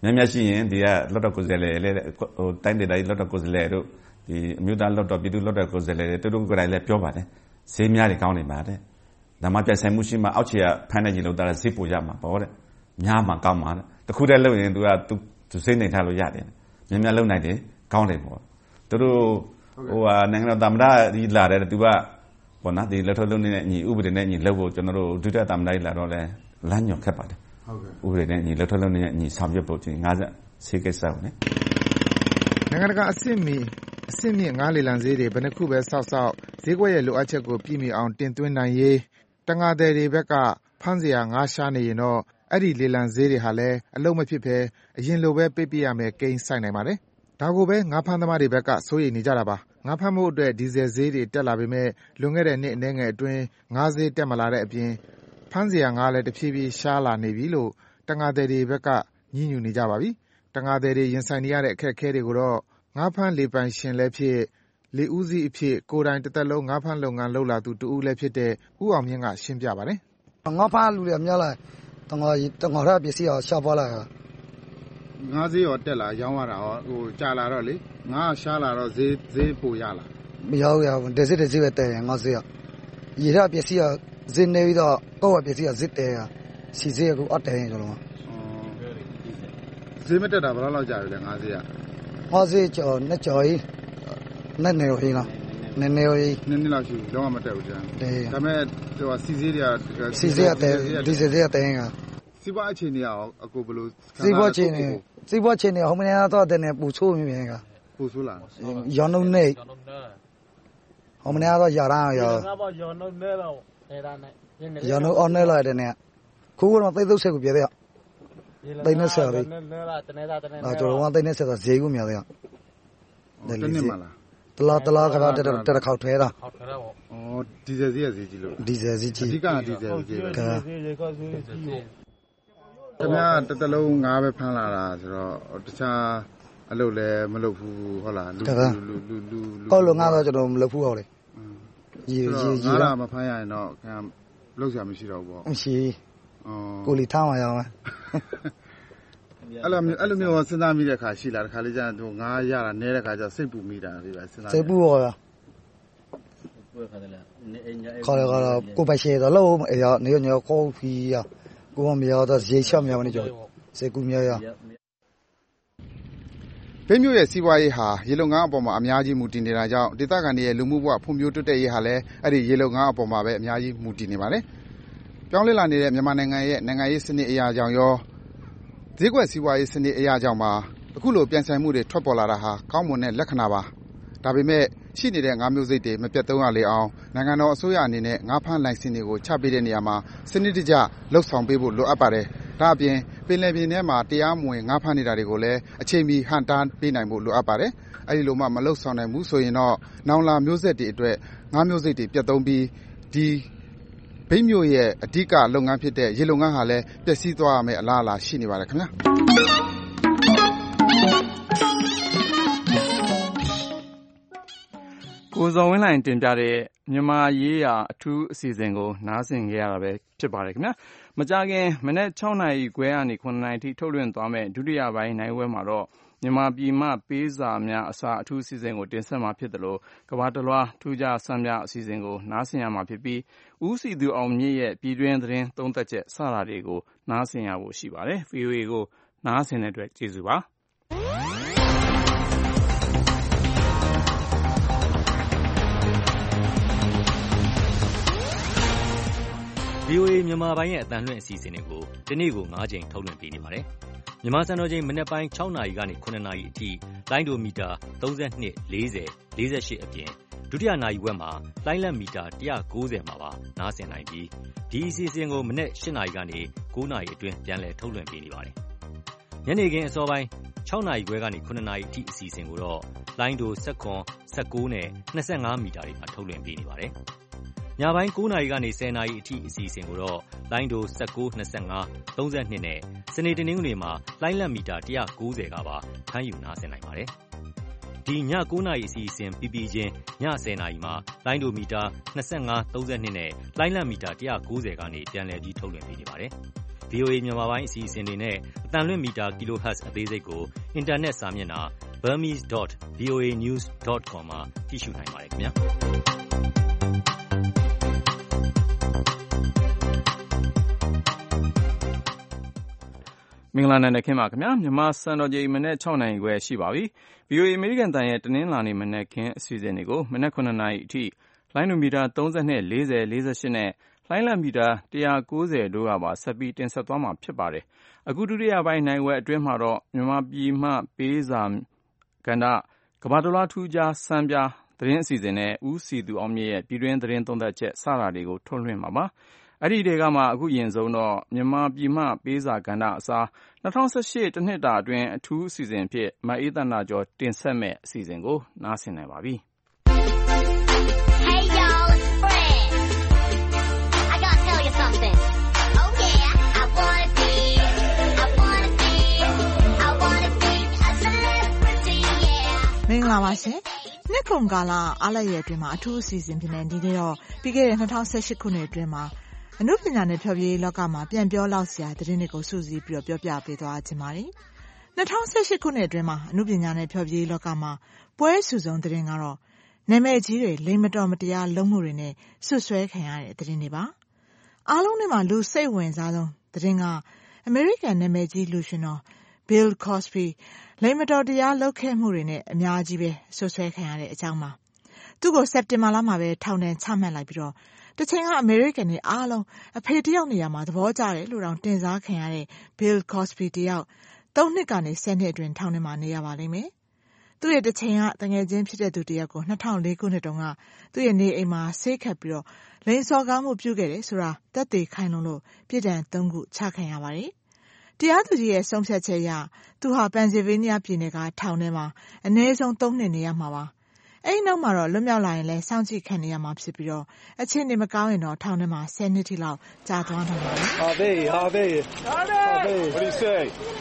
I: များများရှိရင်ဒီကလွတ်တော်ကိုယ်စားလှယ်လည်းဟိုတိုင်းဒေသကြီးလွတ်တော်ကိုယ်စားလှယ်တို့ဒီအမျိုးသားလွတ်တော်ပြည်သူလွတ်တော်ကိုယ်စားလှယ်တွေတို့တို့ကိုယ်တိုင်လည်းပြောပါတယ်ဈေးများတွေကောင်းနေပါတယ်ဒါမှပြဆိုင်မှုရှိမှအောက်ခြေကဖမ်းနေကြလို့တာဈေးပိုရမှာပေါ့တဲ့များမှာကောင်းမှာတဲ့တခုတည်းလုပ်ရင် तू က तू သူစိတ်နေထားလို့ရတယ်များများလုပ်နိုင်တယ်ကောင်းတယ်ပေါ့သူတို့ဟိုဟာနိုင်ငံတော်သမ္မတကြီးလာတယ် तू ကပေါ့နော်ဒီလက်ထောက်လုံးနေတဲ့ညီဥပဒေနဲ့ညီလုပ်ဖို့ကျွန်တော်တို့ဒုတိယသမ္မတကြီးလာတော့လဲလမ်းညွှန်ခက်ပါတယ်ဟုတ်ကဲ့ဥပဒေနဲ့ညီလက်ထောက်လုံးနေတဲ့ညီဆောင်ရွက်ဖို့ဒီငါးဆက်ဆေးကိစ္စကိုね
E: နိုင်ငံတကာအဆင့်မီအဆင့်မြင့်ငါးလေလံဈေးတွေဘယ်နှခုပဲစောက်စောက်ဈေးကွက်ရဲ့လိုအပ်ချက်ကိုပြည့်မီအောင်တင်သွင်းနိုင်ရေးတငါသည်တွေဘက်ကဖမ်းစရာငါးရှားနေရင်တော့အဲ့ဒီလေလံဈေးတွေဟာလည်းအလုံးမဖြစ်ပဲအရင်လိုပဲပေးပြရမယ်ကိန်းဆိုင်နိုင်ပါတယ်ဒါကိုပဲငါးဖမ်းသမားတွေဘက်ကစိုးရိမ်နေကြတာပါငါးဖမ်းမှုအတွက်ဒီဇယ်ဈေးတွေတက်လာပေမဲ့လွန်ခဲ့တဲ့နှစ်အနည်းငယ်အတွင်းငါးဈေးတက်မလာတဲ့အပြင်ဖမ်းစရာငါးလည်းတဖြည်းဖြည်းရှားလာနေပြီလို့တငါသည်တွေဘက်ကညှိညူနေကြပါပြီတငါသည်တွေရင်ဆိုင်နေရတဲ့အခက်အခဲတွေကိုတော့ငါးဖမ်းလေပိုင်ရှင်လည်းဖြစ်လေဦးစီးအဖြစ်ကိုယ်တိုင်တစ်သက်လုံးငါးဖမ်းလုပ်ငန်းလုပ်လာသူတူဦးလည်းဖြစ်တဲ့ဦးအောင်မြင့်ကရှင်းပြပါတယ်
J: ငါးဖမ်းလူတွေများလာတငါတငါရပစ္စည်းအောင်ရှားပါလာ
E: ငါးဈေးရောတက်လာရောင်းရတာရောဟိုကြာလာတော့လေငါးရှားလာတော့ဈေးဈေးပိုရလာ
J: မရောရဘူးတစ်စစ်တစ်စစ်ပဲတက်ရင်ငါးဈေးရရေရပစ္စည်းကဈေးနေပြီးတော့ကောက်ရပစ္စည်းကဈေးတယ်စီဈေးကအတက်ရင်ဆိုတော့
E: ဈေးမတက်တာဘယ်လောက်ကြာပြီလဲငါးဈေးက
J: ငါးဈေးကျော်နှစ်ကျော်ကြီးနဲ့နေရင်းလားနည်းနည်းလေး
E: နည်းနည်းလောက်ရှိလုံးဝမတက်ဘူးကြာဒါပေမဲ့ဟိုစီဈေးတွေက
J: စီဈေးကတဲ့ဒီဈေးတွေကတဲ့က
E: စီးပွားအခြေအနေရောအကိုဘယ်လို
J: စီးပွားအခြေအနေစီးပွားအခြေအနေဟိုမနေ့ကတော့တဲ့နဲ့ပူဆိုးမြင်မြင်က
E: ပူဆိုးလာ
J: ရောင်းနေဟိုမနေ့ကတော့ရာရရော
K: ငါပေါ့ရောင်းနေတော့နေတာနဲ့
J: ရောင်းအောင်နေလာတဲ့နဲ့ခုကတော့သိသုတ်ဆက်ကိုပြတဲ့တိတ်နေဆက်ရီ
K: နေလာတနေတာတနေတာ
J: တော့ကျွန်တော်ကတိတ်နေဆက်ဆိုဈေးကိုမြင်တဲ့
E: တနေ့မှလား
J: တလားတလားကတော့တက်တက်ခေါက်ထဲတာ
K: ခေါက်ထဲတာပေါ့
E: ဩဒီဇယ်ဈေးရဈေးကြီးလို့
J: ဒီဇယ်ဈေးကြီး
E: အဓိကဒီဇယ်ဈေးပဲ
K: ကဲဈေးရေကဈေးကြီး
E: ခင်ဗျာတတလုံးငါးပဲဖမ်းလာတာဆိုတော့တခြားအလုပ်လည်းမလုပ်ဘူးဟုတ်လားလူလူလူလူ
J: ဟုတ်လို့ငါတော့ကျွန်တော်မလုပ်ဘူးဟုတ်လေ
E: ရေရေရေလာမဖမ်းရရင်တော့ခင်ဗျာလုပ်စရာမရှိတော့ဘူးပေါ့
J: မရှိဩကိုလီထားမှရအောင်
E: အဲ့လိုအဲ့လိုမျိုးစဉ်းစားမိတဲ့ခါရှိလားတခါလေးကျရင်သူငါးရတာနဲတဲ့ခါကျစိတ်ပူမိတာဒီပဲစဉ်းစား
J: စိတ်ပူရောခေါ်ရတော့ကိုပဲရှေတော့လို့အေးရနေညကောဖီရကိုမရတော့ရေချော့မြောင်းနေကြစိတ်ကူမြောရ
E: ဘိမျိုးရဲ့စီးပွားရေးဟာရေလုံငန်းအပေါ်မှာအများကြီးမူတည်နေတာကြောင့်ဒေသခံတွေရဲ့လူမှုဘဝဖွံ့ဖြိုးတိုးတက်ရေးဟာလည်းအဲ့ဒီရေလုံငန်းအပေါ်မှာပဲအများကြီးမူတည်နေပါတယ်ပြောင်းလဲလာနေတဲ့မြန်မာနိုင်ငံရဲ့နိုင်ငံရေးစနစ်အရာကြောင့်ရောဈေးကွက်စီးပွားရေးစနစ်အရာကြောင့်မှာအခုလိုပြန်ဆိုင်မှုတွေထွက်ပေါ်လာတာဟာကောင်းမွန်တဲ့လက္ခဏာပါဒါပေမဲ့ရှိနေတဲ့ငါးမျိုးစိတ်တွေမပြတ်သုံးရလေအောင်နိုင်ငံတော်အစိုးရအနေနဲ့ငါးဖမ်းလိုင်စင်တွေကိုချပေးတဲ့နေရာမှာစနစ်တကျလှုပ်ဆောင်ပေးဖို့လိုအပ်ပါတယ်ဒါအပြင်ပင်လယ်ပြင်ထဲမှာတရားမဝင်ငါးဖမ်းနေတာတွေကိုလည်းအချိန်မီဟန်တားပေးနိုင်ဖို့လိုအပ်ပါတယ်အဲဒီလိုမှမလှုပ်ဆောင်နိုင်ဘူးဆိုရင်တော့နောင်လာမျိုးဆက်တွေအတွက်ငါးမျိုးစိတ်တွေပြတ်သုံးပြီးဒီဘိမျိုးရဲ့အဓိကလုပ်ငန်းဖြစ်တဲ့ရေလုပ်ငန်းဟာလည်းပျက်စီးသွားရမယ့်အလားအလာရှိနေပါတယ်ခင်ဗျာ
B: ကိုဇော်ဝင်းလိုင်တင်ပြတဲ့မြန်မာရေးရာအထူးအစီအစဉ်ကိုနားဆင်ကြရတာပဲဖြစ်ပါတယ်ခင်ဗျာမကြခင်မနေ့၆နာရီခွဲကနေခုနှစ်နာရီထိထုတ်လွှင့်သွားမယ့်ဒုတိယပိုင်းနိုင်ဝဲမှာတော့မြန်မာပြည်မှပေးစာများအစာအထူးအစီအစဉ်ကိုတင်ဆက်မှာဖြစ်တယ်လို့ကမ္ဘာတလွှားထူးခြားဆန်းများအစီအစဉ်ကိုနားဆင်ရမှာဖြစ်ပြီးဦးစီသူအောင်မြင့်ရဲ့ပြည်တွင်းသတင်းသုံးသပ်ချက်စတာတွေကိုနားဆင်ရဖို့ရှိပါတယ် ဗွီအိုအေ ကိုနားဆင်တဲ့အတွက်ကျေးဇူးပါ
L: ဗီအိုအေ မြန်မာပိုင်းရဲ့အသံလွှင့်အစီအစဉ်တွေကိုဒီနေ့ကို၅ကြိမ်ထုတ်လွှင့်ပေးနေပါတယ်။မြန်မာစံတော်ချိန်မနက်ပိုင်း၆နာရီကနေ၇နာရီအထိလိုင်းဒိုမီတာ၃၂ ၄၀ ၄၈အပြင်ဒုတိယနာရီဝက်မှာလိုင်းလက်မီတာ၁၉၀မှာပါနားဆင်နိုင်ပြီးဒီအစီအစဉ်ကိုမနက်၈နာရီကနေ၉နာရီအတွင်းပြန်လည်ထုတ်လွှင့်ပေးနေပါတယ်။ညနေခင်းအစောပိုင်း၆နာရီခွဲကနေ၇နာရီအထိအစီအစဉ်ကိုတော့လိုင်းဒို၁၇ ၁၉နဲ့၂၅မီတာတွေမှာထုတ်လွှင့်ပေးနေပါတယ်။ညပိုင်း၉နာရီကနေ၁၀နာရီအထိအစီအစဉ်ကိုတော့လိုင်းဒို၁၉ ၂၅ ၃၂နဲ့စနေတနင်္ဂနွေမှာလိုင်းလက်မီတာ၁၉၀ကပါဖမ်းယူနားဆင်နိုင်ပါတယ်။ဒီည၉နာရီအစီအစဉ်ပြီးပြီးချင်းည၁၀နာရီမှာလိုင်းဒိုမီတာ၂၅ ၃၂နဲ့လိုင်းလက်မီတာ၁၉၀ကနေပြန်လည်ပြီးထုတ်လွှင့်ပေးနေပါတယ်။ဗွီအိုအေ မြန်မာပိုင်းအစီအစဉ်တွေနဲ့အသံလွှင့်မီတာ kilohertz အသေးစိတ်ကိုအင်တာနက်စာမျက်နှာ burmese dot v o a news dot com မှာကြည့်ရှုနိုင်ပါတယ်ခင်ဗျာ
B: မင်္ဂလာနံနက်ခင်းပါခင်ဗျာမြန်မာစံတော်ချိန်မနေ့၆နာရီခွဲရှိပါပြီ ဗွီအိုအေ အမေရိကန်တန်ရဲ့တနင်္လာနေ့မနေ့ခင်းအစီအစဉ်တွေကိုမနေ့ခုနှစ်နာရီအထိလိုင်းနိုမီတာသုံး၂ ၄၀ ၄၈နဲ့လိုင်းလံမီတာ၁၉၀တို့ကပါဆက်ပြီးတင်ဆက်သွားမှာဖြစ်ပါတယ်အခုဒုတိယပိုင်းနိုင်ဝဲအတွင်းမှာတော့မြန်မာပြည်မှပေးစာကဏ္ဍကမ္ဘာဒေါ်လာထူးခြားစံပြသတင်းအစီအစဉ်နဲ့ဦးစီသူအောင်မြင့်ရဲ့ပြည်တွင်းသတင်းသုံးသပ်ချက်စတာတွေကိုထုတ်လွှင့်မှာပါအဲ့ဒီတွေကမှအခုရင်ဆုံးတော့မြန်မာပြည်မှပေးစာကဏ္ဍအစား၂၀၁၈တနှစ်တာအတွင်းအထူးအစီအစဉ်ဖြစ်မအေးသန္တာကျော်တင်ဆက်မဲ့အစီအစဉ်ကိုနားဆင်နိုင်ပါပြီ
M: Hey y'all, it's Fred. I gotta tell you something. Oh yeah, I wanna be, I wanna be, I wanna be a celebrity, yeah.
F: မင်္ဂလာပါရှင်နှစ်ကုန်ကာလအားလပ်ရက်အတွင်းမှာအထူးအစီအစဉ်ဖြစ်နေဒီနေ့တော့ပြီးခဲ့တဲ့၂၀၁၈ခုနှစ်အတွင်းမှာအနုပညာနဲ့ဖျော်ဖြေရေးလောကမှာပြန်ပြောလောက်စရာသတင်းတွေကိုစုစည်းပြီးတော့ပြောပြပေးသွားခြင်းပါတယ်၂၀၁၈ခုနှစ်အတွင်းမှာအနုပညာနဲ့ဖျော်ဖြေရေးလောကမှာပွဲစုစုံသတင်းကတော့နာမည်ကြီးတွေလိမ်မတော်မတရားလုံးမှုတွေနဲ့ဆွဆွဲခံရတဲ့သတင်းတွေပါအားလုံးထဲမှာလူစိတ်ဝင်စားဆုံးသတင်းကအမေရိကန်နာမည်ကြီးလူရှင်တော် Bill Cosby လိမ်မတော်တရားလုပ်ခဲ့မှုတွေနဲ့အများကြီးပဲဆွဆွဲခံရတဲ့အကြောင်းပါသူ့ကိုစက်တင်ဘာလမှာပဲထောင်ဒဏ်ချမှတ်လိုက်ပြီးတော့တချိန်ကအမေရိကန်တွေအားလုံးအဖေတယောက်နေရာမှာသဘောကျတယ်လို့တောင်တင်စားခံရတဲ့ Bill Cosby တယောက်သုံးနှစ်ကနေဆယ်နှစ်အတွင်းထောင်ထဲမှာနေရပါလိမ့်မယ်သူ့ရဲ့တချိန်ကတငယ်ချင်းဖြစ်တဲ့သူတယောက်ကို၂၀၀၄ခုနှစ်တုန်းကသူ့ရဲ့နေအိမ်မှာဆေးခတ်ပြီးတော့လိင်စော်ကားမှုပြုခဲ့တယ်ဆိုတာသက်သေခိုင်လုံလို့ပြည်ဒဏ်သုံးခုချခံရပါတယ်တရားသူကြီးရဲ့ဆုံးဖြတ်ချက်အရသူဟာပန်ဆယ်ဗေးနီးယားပြည်နယ်ကထောင်ထဲမှာအနည်းဆုံးသုံးနှစ်နေရမှာပါအဲ့ဒီနောက်မှာတော့လွတ်မြောက်လာရင်လည်းစောင့်ကြည့်ခံနေရမှာဖြစ်ပြီးတော့အခြေအနေမကောင်းရင်တော့ထောင်ထဲမှာဆယ်နှစ်ထိလောက်ကြာသွားနိုင်ပါတယ်
N: Harvey Harvey Harvey What do you say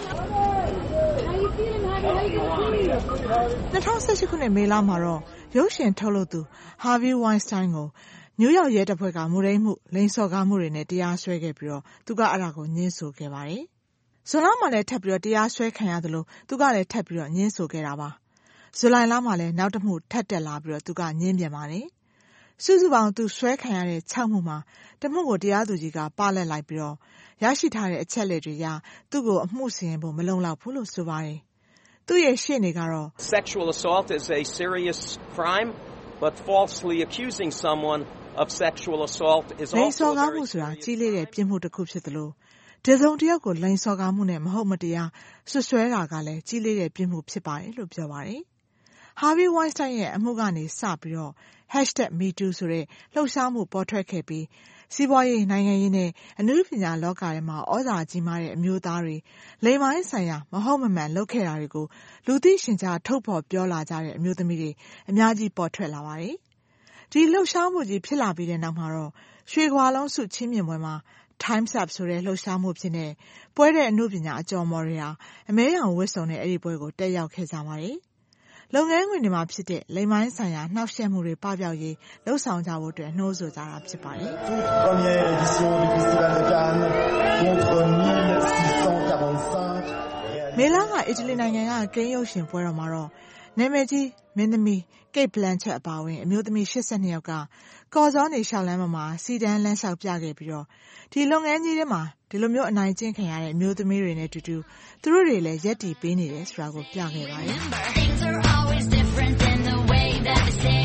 F: ၂၀၁၈ခုနှစ်မေလမှာတော့ရုပ်ရှင်ထုတ်လုပ်သူ Harvey Weinstein ကိုနယူးယောက်ရဲတပ်ဖွဲ့ကမူရိမှုလိင်စော်ကားမှုတွေနဲ့တရားစွဲခဲ့ပြီးတော့သူကအဲ့ဒါကိုညှင်းဆိုခဲ့ပါတယ်ဇွန်လမှာလည်းထပ်ပြီးတော့တရားစွဲခံရသလိုသူကလည်းထပ်ပြီးတော့ညှင်းဆိုခဲ့တာပါဇူလိုင်လမှာလည်းနောက်တစ်မှုထပ်တက်လာပြီးတော့သူကညှင်းပြန်ပါတယ်စုစုပေါင်းသူဆွဲခံရတဲ့၆မှုမှာတမှုကိုတရားသူကြီးကပလက်လိုက်ပြီးတော့ရရှိထားတဲ့အချက်လက်တွေရသူ့ကိုအမှုစီရင်ဖို့မလုံလောက်ဘူးလို့ဆိုပါတယ်သူ့ရဲ့ရှေ့နေကတော့
O: Sexual assault is a serious crime but falsely accusing someone of sexual assault is also
F: လိင်စော်ကားမှုဆိုတာကြီးလေးတဲ့ပြစ်မှုတစ်ခုဖြစ်သလိုဒီစုံတစ်ယောက်ကိုလိင်စော်ကားမှုနဲ့မဟုတ်မတရားဆွဆွဲတာကလည်းကြီးလေးတဲ့ပြစ်မှုဖြစ်ပါတယ်လို့ပြောပါတယ်Harvey Weinstein ရဲ့အမှုကနေစပြီးတော့ hashtag me too ဆိုတဲ့လှုပ်ရှားမှုပေါ်ထွက်ခဲ့ပြီးစီးပွားရေးနိုင်ငံရေးနဲ့အနုပညာလောကထဲမှာဩဇာကြီးမားတဲ့အမျိုးသားတွေလိင်ပိုင်းဆိုင်ရာမဟုတ်မမှန်လုပ်ခဲ့တာတွေကိုလူသိရှင်ကြားထုတ်ဖော်ပြောလာကြတဲ့အမျိုးသမီးတွေအများကြီးပေါ်ထွက်လာပါတယ်။ဒီလှုပ်ရှားမှုကြီးဖြစ်လာပြီးတဲ့နောက်မှာတော့ရွှေကမ္ဘာလုံးဆုချင်းမြင့်ပွဲမှာ Time's Up ဆိုတဲ့လှုပ်ရှားမှုဖြစ်နေပွဲတဲ့အနုပညာအကျော်မော်တွေဟာအမဲရောင်ဝတ်စုံနဲ့အဲ့ဒီပွဲကိုတက်ရောက်ခဲ့ကြပါတယ်။လုပ်ငန်းခွင်တွေမှာဖြစ်တဲ့လိင်ပိုင်းဆိုင်ရာနှောက်ယှက်မှုတွေပပျောက်ရေးလှုပ်ဆောင်ကြဖို့အတွက်နှိုးဆော်ကြတာဖြစ်ပါတယ်။
N: Première édition du Festival de Cannes contre mille six cent quarante-cinq
F: မေလကအီတလီနိုင်ငံကကိန်းရုပ်ရှင်ပွဲတော်မှာတော့နာမည်ကြီးမင်းသမီး Kate Blanchett အပါအဝင်အမျိုးသမီး၈၂ယောက်ကကော်ဇောနေလျှောက်လမ်းပေါ်မှာစီတန်းလမ်းလျှောက်ပြခဲ့ပြီးတော့ဒီလုပ်ငန်းကြီးထဲမှာဒီလိုမျိုးအနိုင်ကျင့်ခံရတဲ့အမျိုးသမီးတွေနဲ့တူတူသူတို့တွေလည်းရက်တည်ပေးနေတယ်ဆိုတာကိုပြခဲ့ပါတယ်။
M: Things are always different in the way that they say.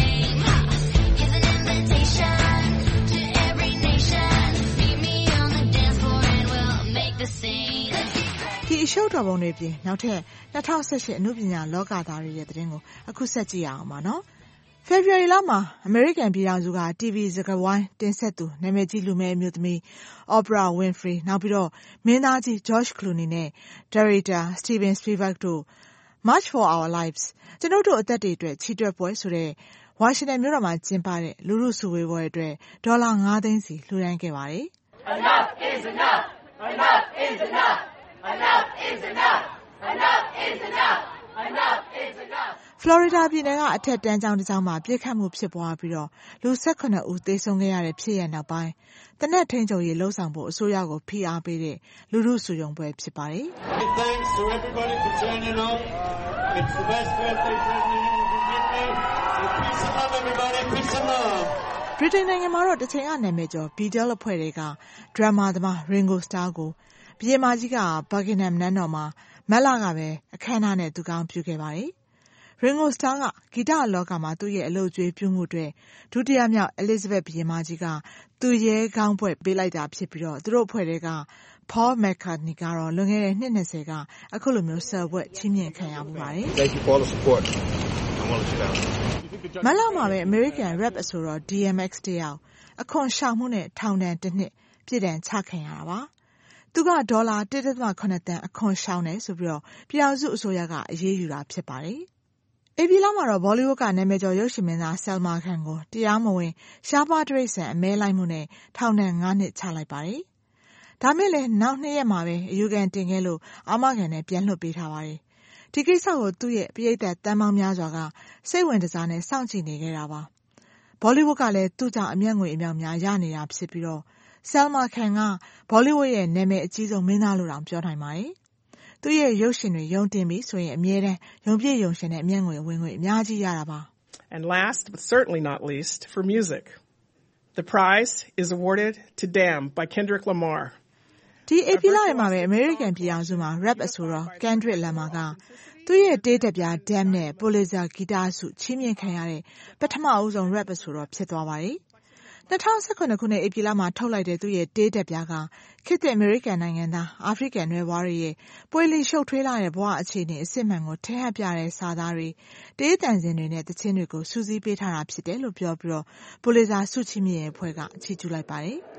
M: Here's an invitation to every nation. Meet me on the dance floor and we'll make the scene.
F: ဒီအရှုပ်တော်ပုံတွေပြင်နောက်ထပ်၂၀၁၈အနုပညာလောကသားတွေရဲ့သတင်းကိုအခုဆက်ကြည့်ရအောင်ပါနော်။ February လမှာအမေရိကန်ပြည်ထောင်စုက တီဗီ စကားဝိုင်းတင်ဆက်သူနာမည်ကြီးလူမည်းအမျိုးသမီး Oprah Winfrey နောက်ပြီးတော့မင်းသားကြီး George Clooney နဲ့ Director Steven Spielberg တို့ March for Our Lives ကျွန်ုပ်တို့အသက်တွေအတွက်ချီတွက်ပွဲဆိုတဲ့ဝါရှင်တန်မြို့တော်မှာကျင်းပတဲ့လူထုစုဝေးပွဲအတွက်ဒေါ်လာ၅သိန်းစီလှူဒါန်းခဲ့ပါတယ်။
M: Enough is enough. Enough is enough. Enough is enough. Enough is enough. Enough is enough.
F: လော်ရီဒါပြည်နယ်ကအထက်တန်းကျောင်းတစ်ကျောင်းမှာပြစ်ခတ်မှုဖြစ်ပွားပြီးတော့လူ၁၇ဦးသေဆုံးခဲ့ရတဲ့ဖြစ်ရပ်နောက်ပိုင်းတနက်ထိန်ချုပ်ရေးလှုပ်ဆောင်ဖို့အစိုးရကိုဖိအားပေးတဲ့လူထုစုယုံပွဲဖြစ်ပါတယ်
N: Thanks to everybody for turning up. It's the best birthday present you can give me. So peace and love, everybody. Peace and love.
F: ဗြိတိန်နိုင်ငံမှာတော့တစ်ချိန်ကနာမည်ကျော် Beatles အဖွဲ့တွေကဒရမာသမား Ringo Starr ကိုဘုရင်မကြီးက Buckingham နန်းတော်မှာမက်လကပဲအခမ်းအနားနဲ့သူကောင်းပြုခဲ့ပါတယ်။ Ringo Starr ကဂီတလောကမှာသူ့ရဲ့အလုပ်ကျွေးပြုမှုတွေဒုတိယမြောက် Elizabeth ဘုရင်မကြီးကသူ့ရဲကောင်းပွဲပေးလိုက်တာဖြစ်ပြီးတော့သူတို့အဖွဲ့တွေက Paul McCartney ကတော့လွန်ခဲ့တဲ့နှစ်၂၀ကအခုလိုမျိုးဆယ်ဘွဲ့ချီးမြှင့်ခံရမှုပါတယ်
P: Thank you for all the support. I want to let you down.
F: မက်လမှာပဲ American Rap အဆိုတော် D M X တယောက်အခွန်ရှောင်မှုနဲ့ထောင်ဒဏ်တစ်နှစ်ပြစ်ဒဏ်ချခံရတာပါ။သူကဒေါ်လာ ၁.၇ သန်းအခွန်ရှောင်တယ်ဆိုပြီးတော့ပြည်ထောင်စုအစိုးရကအရေးယူတာဖြစ်ပါတယ်။ဧပြီလမှာတော့ Bollywood ကနာမည်ကျော်ရုပ်ရှင်မင်းသား Salma Khan ကိုတရားမဝင်ရှားပါးတိရစ္ဆာန်အမဲလိုက်မှုနဲ့ထောင်ဒဏ်၅နှစ်ချလိုက်ပါတယ်။ဒါမဲ့လည်းနောက်နှစ်ရက်မှာပဲအယူခံတင်ခဲ့လို့အာမခံနဲ့ပြန်လွှတ်ပေးထားပါတယ်။ဒီကိစ္စကိုသူ့ရဲ့ပရိသတ်တန်းပေါင်းများစွာကစိတ်ဝင်စားနဲ့စောင့်ကြည့်နေခဲ့တာပါ။ Bollywood ကလည်းသူ့ကြောင့်အမျက်ငွေအမြောက်များရနေတာဖြစ်ပြီးတော့ Salma Khan က Bollywood ရဲ့နာမည်အကြီးဆုံးမင်းသားလို့တောင်ပြောနိုင်ပါတယ်။သူ့ရဲ့ရုပ်ရှင်တွေယုံတင်ပြီးဆိုရင်အမြဲတမ်းယုံပြည့်ယုံရှင်တဲ့အမျက်ငွေဝင်ငွေအများကြီးရတာပါ။
Q: And last but certainly not least for music. The prize is awarded to Damn by Kendrick Lamar.
F: ဒီဧပြီလထဲမှာပဲ American ပြည်ထောင်စုမှာ rap အဆိုတော် Kendrick Lamar ကသူ့ရဲ့တေးတက်ပြ Damn နဲ့ Pulitzer ဂီတဆုချီးမြှင့်ခံရတဲ့ပထမအဆုံး rap အဆိုတော်ဖြစ်သွားပါတယ်။၂၀၁၇ခုနှစ်ဧပြီလမှာထုတ်လိုက်တဲ့သူ့ရဲ့တေးတက်ပြကခေတ်သစ် American နိုင်ငံသားအာဖရိကန်နွယ်ဖွားတွေရဲ့ပွေလီရှုပ်ထွေးလာတဲ့ဘဝအခြေအနေအစစ်မှန်ကိုထင်ဟပ်ပြတဲ့စာသားတွေတေးတန်စင်တွေနဲ့တခြင်းတွေကိုစူးစီးပေးထားတာဖြစ်တယ်လို့ပြောပြီးတော့ Pulitzer ဆုချီးမြှင့်ရေးအဖွဲ့ကချီးကျူးလိုက်ပါတယ်။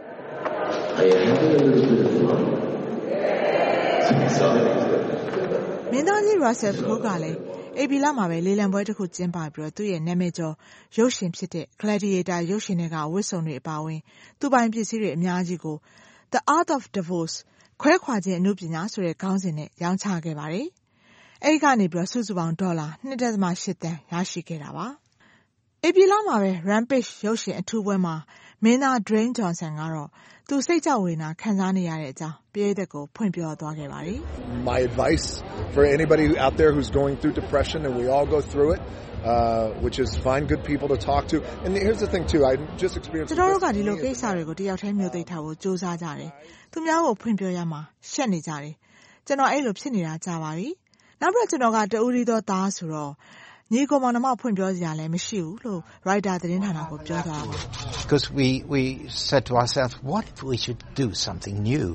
F: မင်းသားကြီး Russell Crowe ကလည်းဧပြီလမှာပဲလေလံပွဲတစ်ခုကျင်းပပြီးတော့သူ့ရဲ့နာမည်ကျော်ရုပ်ရှင်ဖြစ်တဲ့ Gladiator ရုပ်ရှင်တွေကဝတ်စုံတွေအပါအဝင်သူပိုင်ပစ္စည်းတွေအများကြီးကို The Art of Divorce ခွဲခွာခြင်းအမှုပညာဆိုတဲ့ခေါင်းစဉ်နဲ့ရောင်းချခဲ့ပါတယ်။အဲဒီကနေပြီးတော့စုစုပေါင်းဒေါ်လာ ၂.၈ သန်းရရှိခဲ့တာပါ။ဧပြီလမှာပဲ Rampage ရုပ်ရှင်အထူးပွဲမှာမင်းသား Dwayne Johnson ကတော့သူစိတ်ကြောက်ဝေဒနာခံစားနေရတဲ့အကြောင်းပရိသတ်ကိုဖွင့်ပြောသွားခဲ့ပါတယ်။
P: My advice for anybody out there who's going through depression, and we all go through it, uh, which is find good people to talk to. And here's the thing too, I just experienced
F: ကျွန်တော်တို့ကဒီလိုကိစ္စတွေကိုတယောက်တည်းမျိုးသိထားဖို့ကြိုးစားကြတယ်။သူများကိုဖွင့်ပြောရမှာရှက်နေကြတယ်။ကျွန်တော်အဲ့လိုဖြစ်နေတာကြာပါပြီ။နောက်ပြီးကျွန်တော်ကတူရီတော်သားဆိုတော့ညီကိုမောင်နှမဖွင့်ပြောစရာလည်းမရှိဘူးလို့ writer သတင်းဌာနကိုပြောသွားတာပါ
R: Because we we said to ourselves, what if we should do something new,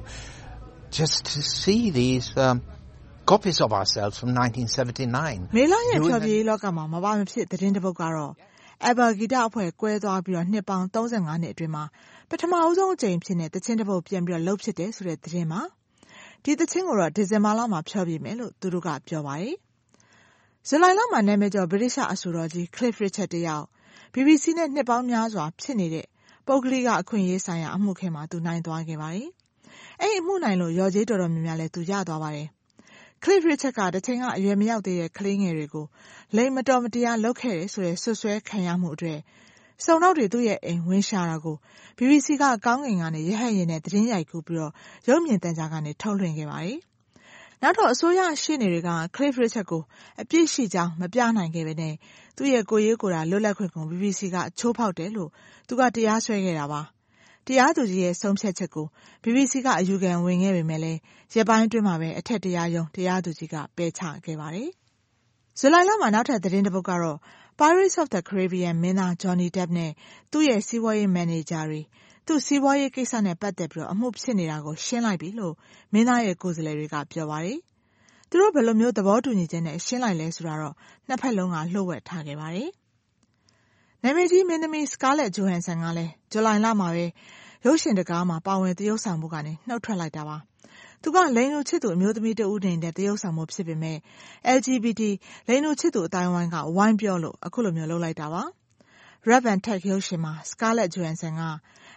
R: just to see these um, copies of ourselves from nineteen seventy-nine.
F: မေလာရဲ့ဖြောပြေးလောကမှာမပါမဖြစ်သတင်းတစ်ပုဒ်ကတော့ Abba ဂီတအဖွဲ့ကွဲသွားပြီးတော့နှစ်ပေါင်း၃၅နှစ်အတွင်းမှာပထမအဆုံးအကြိမ်ဖြစ်တဲ့တခြင်းတစ်ပုဒ်ပြန်ပြီးတော့လှုပ်ဖြစ်တယ်ဆိုတဲ့သတင်းမှာဒီတခြင်းကိုတော့ဒီဇင်ဘာလမှာဖြောပြမယ်လို့သူတို့ကပြောပါတယ်ဇူလိုင်လမှာနာမည်ကျော်ဗြိတိရှအဆိုတော်ကြီး Cliff Richard တယောက် B B C နဲ့နှစ်ပေါင်းများစွာဖြစ်နေတဲ့ပုဂ္ဂလိကအခွင့်အရေးဆိုင်ရာအမှုခင်းမှာသူနိုင်သွားခဲ့ပါတယ်။အဲ့ဒီအမှုနိုင်လို့ရော်ကြေးတော်တော်များများလဲသူရသွားပါတယ်။ Cliff Richard ကတချိန်ကအရွယ်မရောက်သေးတဲ့ကလေးငယ်တွေကိုလိမ်မတော်မတရားလုပ်ခဲ့တယ်ဆိုတဲ့ဆွဆွဲခံရမှုအတွက်စုံနောက်တွေသူ့ရဲ့အိမ်ဝင်ရှာတာကို B B C ကကောင်းကင်ကနေရဟတ်ရင်နဲ့သတင်းရိုက်ကူးပြီးတော့ရုပ်မြင်သံကြားကနေထုတ်လွှင့်ခဲ့ပါတယ်။နောက်တော့အစိုးရရှေ့နေတွေက Cliff Richard ကိုအပြစ်ရှိကြောင်းမပြနိုင်ခဲ့ပဲနဲ့သူ့ရဲ့ကိုရေးကိုယ်တာလွတ်လပ်ခွင့်ကို B B C ကချိုးဖောက်တယ်လို့သူကတရားစွဲခဲ့တာပါ။တရားသူကြီးရဲ့ဆုံးဖြတ်ချက်ကို B B C ကအယူခံဝင်ခဲ့ပေမဲ့လည်းရက်ပိုင်းအတွင်းမှာပဲအထက်တရားရုံးတရားသူကြီးကပယ်ချခဲ့ပါတယ်။ဇူလိုင်လမှာနောက်ထပ်သတင်းတစ်ပုဒ်ကတော့ Pirates of the Caribbean မင်းသား Johnny Depp နဲ့သူ့ရဲ့စီးပွားရေးမန်နေဂျာတွေသူ့စီးပွားရေးကိစ္စနဲ့ပတ်သက်ပြီးတော့အမှုဖြစ်နေတာကိုရှင်းလိုက်ပြီလို့မင်းသားရဲ့ကိုယ်စားလှယ်တွေကပြောပါတယ်။သူတို့ဘယ်လိုမျိုးသဘောတူညီချက်နဲ့ရှင်းလိုက်လဲဆိုတာတော့နှစ်ဖက်လုံးကလှုပ်ဝက်ထားခဲ့ပါတယ်။နာမည်ကြီးမင်းသမီး Scarlett Johansson ကလည်းဇူလိုင်လမှာပဲရုပ်ရှင်တကားမှာပါဝင်သရုပ်ဆောင်မှုကနေနှုတ်ထွက်လိုက်တာပါ။သူကလိင်လူချစ်သူအမျိုးသမီးတဦးနေတဲ့သရုပ်ဆောင်မှုဖြစ်ပေမဲ့ L G B T လိင်လူချစ်သူအတိုင်းဝိုင်းကဝိုင်းပြောလို့အခုလိုမျိုးလုပ်လိုက်တာပါ။ Rap and Tech ရုပ်ရှင်မှာ Scarlett Johansson က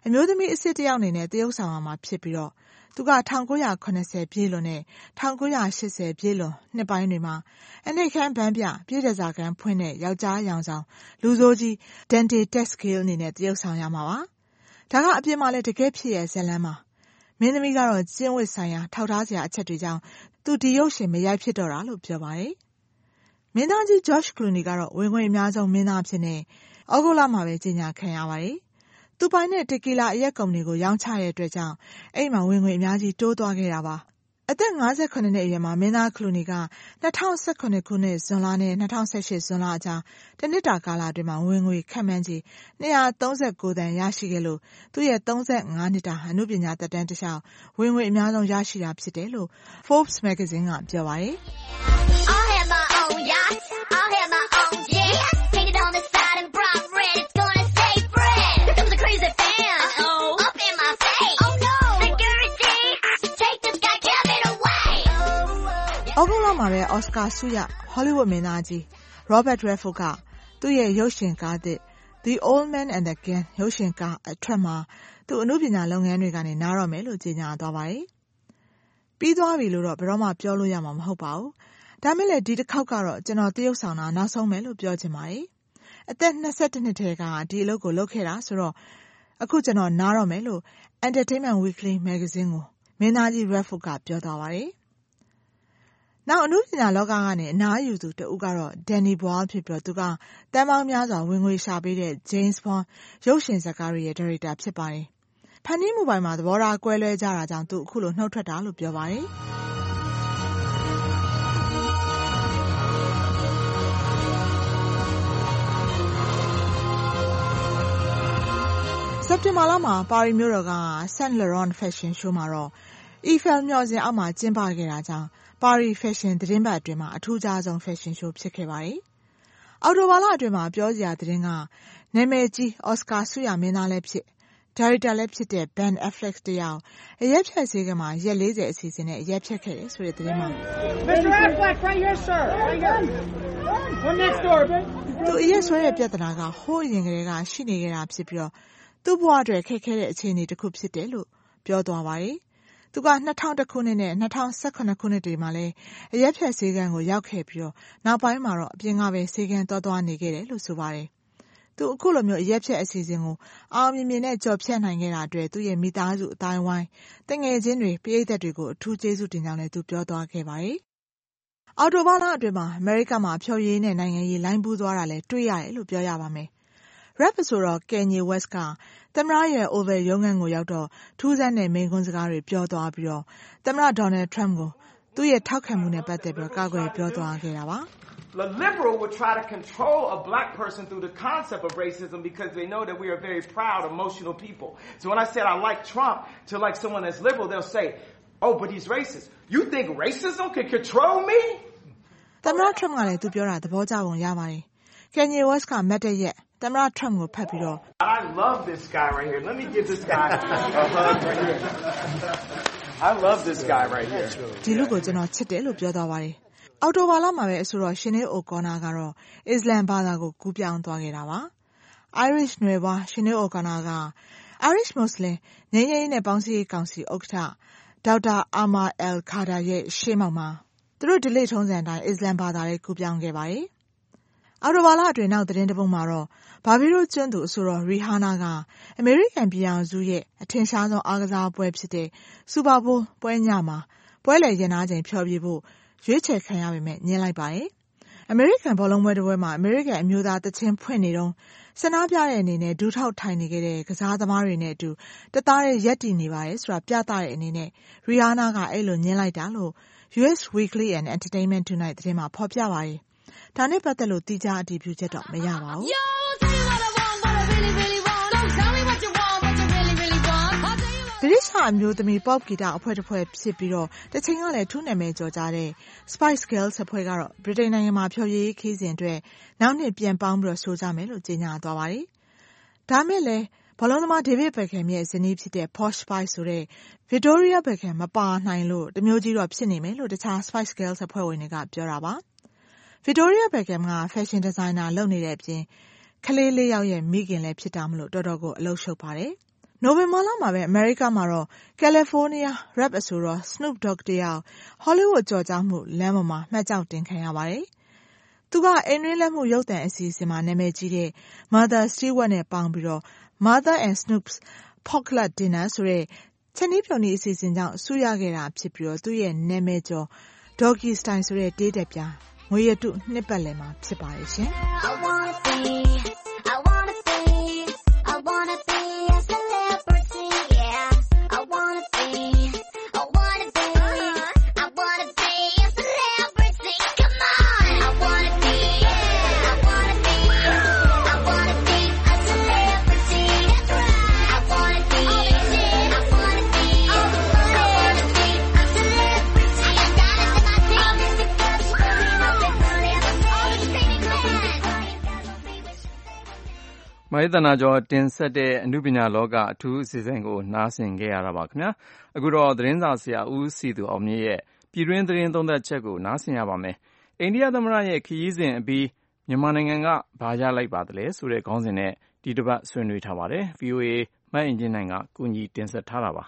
F: အမျိုးသမီးအစ်စ်တယောက်အနေနဲ့တရုတ်ဆောင်ရမှာဖြစ်ပြီးတော့သူက၁၉၇၀ပြည့်လွန်နဲ့၁၉၈၀ပြည့်လွန်နှစ်ပိုင်းတွေမှာအနှိမ့်ခမ်းဗန်းပြပြည်တစားကန်းဖွင့်တဲ့ယောက်ျားရောင်ဆောင်လူဆိုးကြီး Dante Texkill အနေနဲ့တရုတ်ဆောင်ရမှာပါ။ဒါကအပြင်မှာလည်းတကယ်ဖြစ်ရဲ့ဇလန်းမှာမင်းသမီးကတော့ကျင့်ဝတ်ဆိုင်ရာထောက်ထားစရာအချက်တွေကြောင့်သူဒီရုပ်ရှင်မရိုက်ဖြစ်တော့တာလို့ပြောပါတယ်။မင်းသားကြီး George Clooney ကတော့ဝင်ငွေအများဆုံးမင်းသားဖြစ်နေဩဂုတ်လမှာပဲကြေညာခံရပါတယ်။သူပိုင်တဲ့တက်ကီလာအရက်ကုမ္ပဏီကိုရောင်းချတဲ့အတွက်ကြောင့်အဲ့မှာဝင်ငွေအများကြီးတိုးသွားခဲ့တာပါ။အသက်၅၇နှစ်အရွယ်မှာမင်းသား Clooney က၂၀၁၇ခုနှစ်ဇွန်လနဲ့၂၀၁၈ဇွန်လအကြားတနှစ်တာကာလအတွင်းမှာဝင်ငွေခန့်မှန်းခြေ၂၃၉သန်းရရှိခဲ့လို့သူ့ရဲ့၃၅နှစ်တာအနုပညာသက်တမ်းတစ်လျှောက်ဝင်ငွေအများဆုံးရရှိတာဖြစ်တယ်လို့ Forbes magazine ကပြောပါတယ်။
M: I'll have my own yacht. I'll have my own jet. Painted on the side in bright red. It's gonna stay fresh. Here comes a crazy fan. Uh-oh. Up in my face. Oh no. Security. Take this guy Kevin away.
F: ဩဂုတ်လမှာပဲအော်စကာဆုရဟောလိဝုဒ်မင်းသားကြီး Robert Redford ကသူ့ရဲ့ရုပ်ရှင်ကားသစ် The Old Man and the Gun ရုပ်ရှင်ကားအထွက်မှာသူအနုပညာလုပ်ငန်းတွေကနေနားတော့မယ်လို့ကြေညာသွားပါတယ်။ပြီးသွားပြီလို့တော့ဘယ်တော့မှပြောလို့ရမှာမဟုတ်ပါဘူး။ဒါမဲ့လည်းဒီတစ်ခေါက်ကတော့ကျွန်တော်တရုတ်ဆောင်တာနောက်ဆုံးမယ်လို့ပြောချင်ပါတယ်။အသက်၂၁နှစ်ထဲကဒီအလုပ်ကိုလုပ်ခဲ့တာဆိုတော့အခုကျွန်တော်နားတော့မယ်လို့ Entertainment Weekly magazine ကိုမင်းသားကြီး Redford ကပြောသွားပါတယ်။နောက်အနုပညာလောကကနေအနားယူသူတဦးကတော့ Danny Boyle ဖြစ်ပြီးတော့သူကတန်ပေါင်းများစွာဝင်ငွေရှာပေးတဲ့ James Bond ရုပ်ရှင်ဇာတ်ကားရဲ့ဒါရိုက်တာဖြစ်ပါတယ်။ဖန်တီးမှုပိုင်းမှာသဘောထားကွဲလွဲကြတာကြောင့်သူအခုလိုနှုတ်ထွက်တာလို့ပြောပါတယ်။စက်တင်ဘာလမှာပါရီမြို့တော်က Saint Laurent Fashion Show မှာတော့ Eiffel မျှော်စင်အောက်မှာကျင်းပခဲ့တာကြောင့်ပါရီ Fashion သတင်းပတ်အတွင်းမှာအထူးခြားဆုံး Fashion Show ဖြစ်ခဲ့ပါတယ်။အော်တိုဘာလအတွင်းမှာပြောစရာသတင်းကနာမည်ကြီးအော်စကာဆုရမင်းသားလည်းဖြစ်ဒါရိုက်တာလည်းဖြစ်တဲ့ Ben Affleck တယောက်အရက်ဖြတ်ဆေးကမှာရက်၄၀အစီအစဉ်နဲ့အရက်ဖြတ်ခဲ့တယ်ဆိုတဲ့သတင်းမှာ
N: Mister Affleck, right here, sir. Right here. One next door, baby.
F: သူအရက်ဆွဲတဲ့ပြဿနာကဟိုးရင်ကလေးကရှိနေကြတာဖြစ်ပြီးတော့သူ့ဘဝအတွက်ခက်ခဲတဲ့အခြေအနေတစ်ခုဖြစ်တယ်လို့ပြောသွားပါတယ်။သူက၂၀၀၁ခုနှစ်နဲ့၂၀၁၇ခုနှစ်တွေမှာလည်းအရက်ဖြတ်ဆေးကန်းကိုရောက်ခဲ့ပြီးတော့နောက်ပိုင်းမှာတော့အပြင်ကပဲဆေးကန်းသွားသွားနေခဲ့တယ်လို့ဆိုပါတယ်။သူအခုလိုမျိုးအရက်ဖြတ်အစီအစဉ်ကိုအောင်မြင်မြင်နဲ့ကြော်ဖြတ်နိုင်ခဲ့တာအတွက်သူ့ရဲ့မိသားစုအတိုင်းဝိုင်းတငယ်ချင်းတွေပရိသတ်တွေကိုအထူးကျေးဇူးတင်ကြောင်းလည်းသူပြောသွားခဲ့ပါတယ်။အော်တိုဘာလအတွင်းမှာအမေရိကမှာဖျော်ရည်နဲ့နိုင်ငံရေးလိုင်းပူးသွားတာလည်းတွေ့ရတယ်လို့ပြောရပါမယ်။ Rap ဆိုတော့ Kanye West ကသမ္မတရဲ့ Oval ရုံးခန်းကိုရောက်တော့ထူးဆန်းတဲ့မိန့်ခွန်းစကားတွေပြောသွားပြီးတော့သမ္မတ Donald Trump ကိုသူ့ရဲ့ထောက်ခံမှုနဲ့ပတ်သက်ပြီးကာကွယ်ပြောသွားခဲ့တာပါ။
S: The liberal would try to control a black person through the concept of racism because they know that we are very proud, emotional people. So when I said I like Trump to like someone that's liberal, they'll say, oh, but he's racist. You think racism can control me?
F: သမ္မတ Trump ကလည်းသူပြောတာသဘောကျပုံရပါတယ်။ Kanye West ကမတ်တဲ့ရက်သမ္မတ Trump ကိုဖတ်ပြီးတော့
S: I love this guy right here. Let me give this guy a hug right here. I love this guy right here.
F: ဒီလူကိုကျွန်တော်ချစ်တယ်လို့ပြောသွားပါတယ်။အော်တိုဘာလမှာပဲအဆိုတော်ရှင်နေအိုကောနာကတော့အစ္စလမ်ဘာသာကိုကူးပြောင်းသွားခဲ့တာပါ။ Irish နွယ်ဖွားရှင်နေအိုကောနာက Irish Muslim ငြိမ်းချမ်းရေးနဲ့ပေါင်းစည်းရေးကောင်စီဥက္ကဋ္ဌဒေါက်တာအာမာအယ်ခါဒါရဲ့ရှေ့မှောက်မှာသူတို့ဒလိထုံးစံတိုင်းအစ္စလမ်ဘာသာကိုကူးပြောင်းခဲ့ပါတယ်။အော်တိုဘာလအတွင်းနောက်သတင်းတစ်ပုဒ်မှာတော့ဘာဘီရိုကျွန်းသူအဆိုတော်ရီဟာနာကအမေရိကန်ပြည်ထောင်စုရဲ့အထင်ရှားဆုံးအားကစားပွဲဖြစ်တဲ့စူပါဘိုးပွဲညမှာပွဲလည်ရင်နာချိန်ဖျော်ဖြေဖို့ရွေးချယ်ခံရပေမဲ့ညှင်းလိုက်ပါတယ်။အမေရိကန်ဘောလုံးပွဲတစ်ပွဲမှာအမေရိကန်အမျိုးသားတချင်းဖွင့်နေတော့ဆန္ဒပြတဲ့အနေနဲ့ဒူးထောက်ထိုင်နေခဲ့တဲ့ကစားသမားတွေနဲ့အတူတသားရဲ့ရက်တည်နေပါတယ်ဆိုတာပြသတဲ့အနေနဲ့ရီဟာနာကအဲ့လိုညှင်းလိုက်တာလို့ U S Weekly and Entertainment Tonight သတင်းမှာဖော်ပြပါတယ်။ဒါနဲ့ပတ်သက်လို့တိကျအတည်ပြုချက်တော့မရပါဘူး။ ဗြိတိရှအမျိုးသမီး pop ဂီတအဖွဲ့တစ်ဖွဲ့ဖြစ်ပြီးတော့တချိန်ကလည်းထူးနာမည်ကျော်ကြတဲ့ Spice Girls အဖွဲ့ကတော့ဗြိတိန်နိုင်ငံမှာဖျော်ဖြေရေးခီးစဉ်အတွက်နောက်နှစ်ပြန်ပေါင်းပြီးတော့ဆိုကြမယ်လို့ကြေညာသွားပါတယ်။ဒါမဲ့လည်းဘောလုံးသမား David Beckham ရဲ့ဇနီးဖြစ်တဲ့ Posh Spice ဆိုတဲ့ Victoria Beckham မပါနိုင်လို့တမျိုးကြီးတော့ဖြစ်နေမယ်လို့တခြား Spice Girls အဖွဲ့ဝင်တွေကပြောတာပါ။ Victoria Beckham က fashion designer လုပ်နေတဲ့အပြင်ကလေးလေးယောက်ရဲ့မိခင်လည်းဖြစ်တာမလို့တော်တော်ကိုအလုပ်ရှုပ်ပါတယ်။နိုဝင်ဘာလမှာပဲအမေရိကမှာတော့ကယ်လီဖိုးနီးယား rap အဆိုတော် Snoop Dogg တယောက် Hollywood ကြော်ကြားမှုလမ်းပေါ်မှာမှတ်ကြောက်တင်ခံရပါတယ်။သူကအိမ်တွင်းလက်မှုရုပ်သံအစီအစဉ်မှာနာမည်ကြီးတဲ့ Martha Stewart နဲ့ပေါင်းပြီးတော့ Martha and Snoop's Potluck Dinner ဆိုတဲ့ချက်နီးဖြော်နီးအစီအစဉ်ကြောင့်အဆူရခဲ့တာဖြစ်ပြီးတော့သူ့ရဲ့နာမည်ကျော် Doggy Style ဆိုတဲ့တေးတက်ပြငွေရတုနှစ်ပတ်လည်မှာဖြစ်ပါတယ်ရှင်။
M: I wanna be, I wanna be, I wanna be a celebrity, yeah. I wanna be, I wanna be, I wanna be a celebrity. Come on, I wanna be, I wanna be, I wanna be a celebrity. That's right. I wanna be, I wanna be, I wanna be a celebrity. I got diamonds in my teeth, because you know me, all the pretty glass.
B: မဟိသနာကျော်တင်ဆက်တဲ့အနုပညာလောကအထူးအစီအစဉ်ကိုနားဆင်ခဲ့ရတာပါခင်ဗျာအခုတော့သတင်းစာဆရာဦးစီသူအောင်မြင့်ရဲ့ပြည်တွင်းသတင်းသုံးသပ်ချက်ကိုနားဆင်ရပါမယ်အိန္ဒိယသမ္မတရဲ့ခရီးစဉ်အပြီးမြန်မာနိုင်ငံကဘာရလိုက်ပါသလဲဆိုတဲ့ခေါင်းစဉ်နဲ့ဒီတစ်ပတ်ဆွေးနွေးထားပါတယ် ဗွီအိုအေ မအင်ဂျင်နိုင်ကကူညီတင်ဆက်ထားတာပါ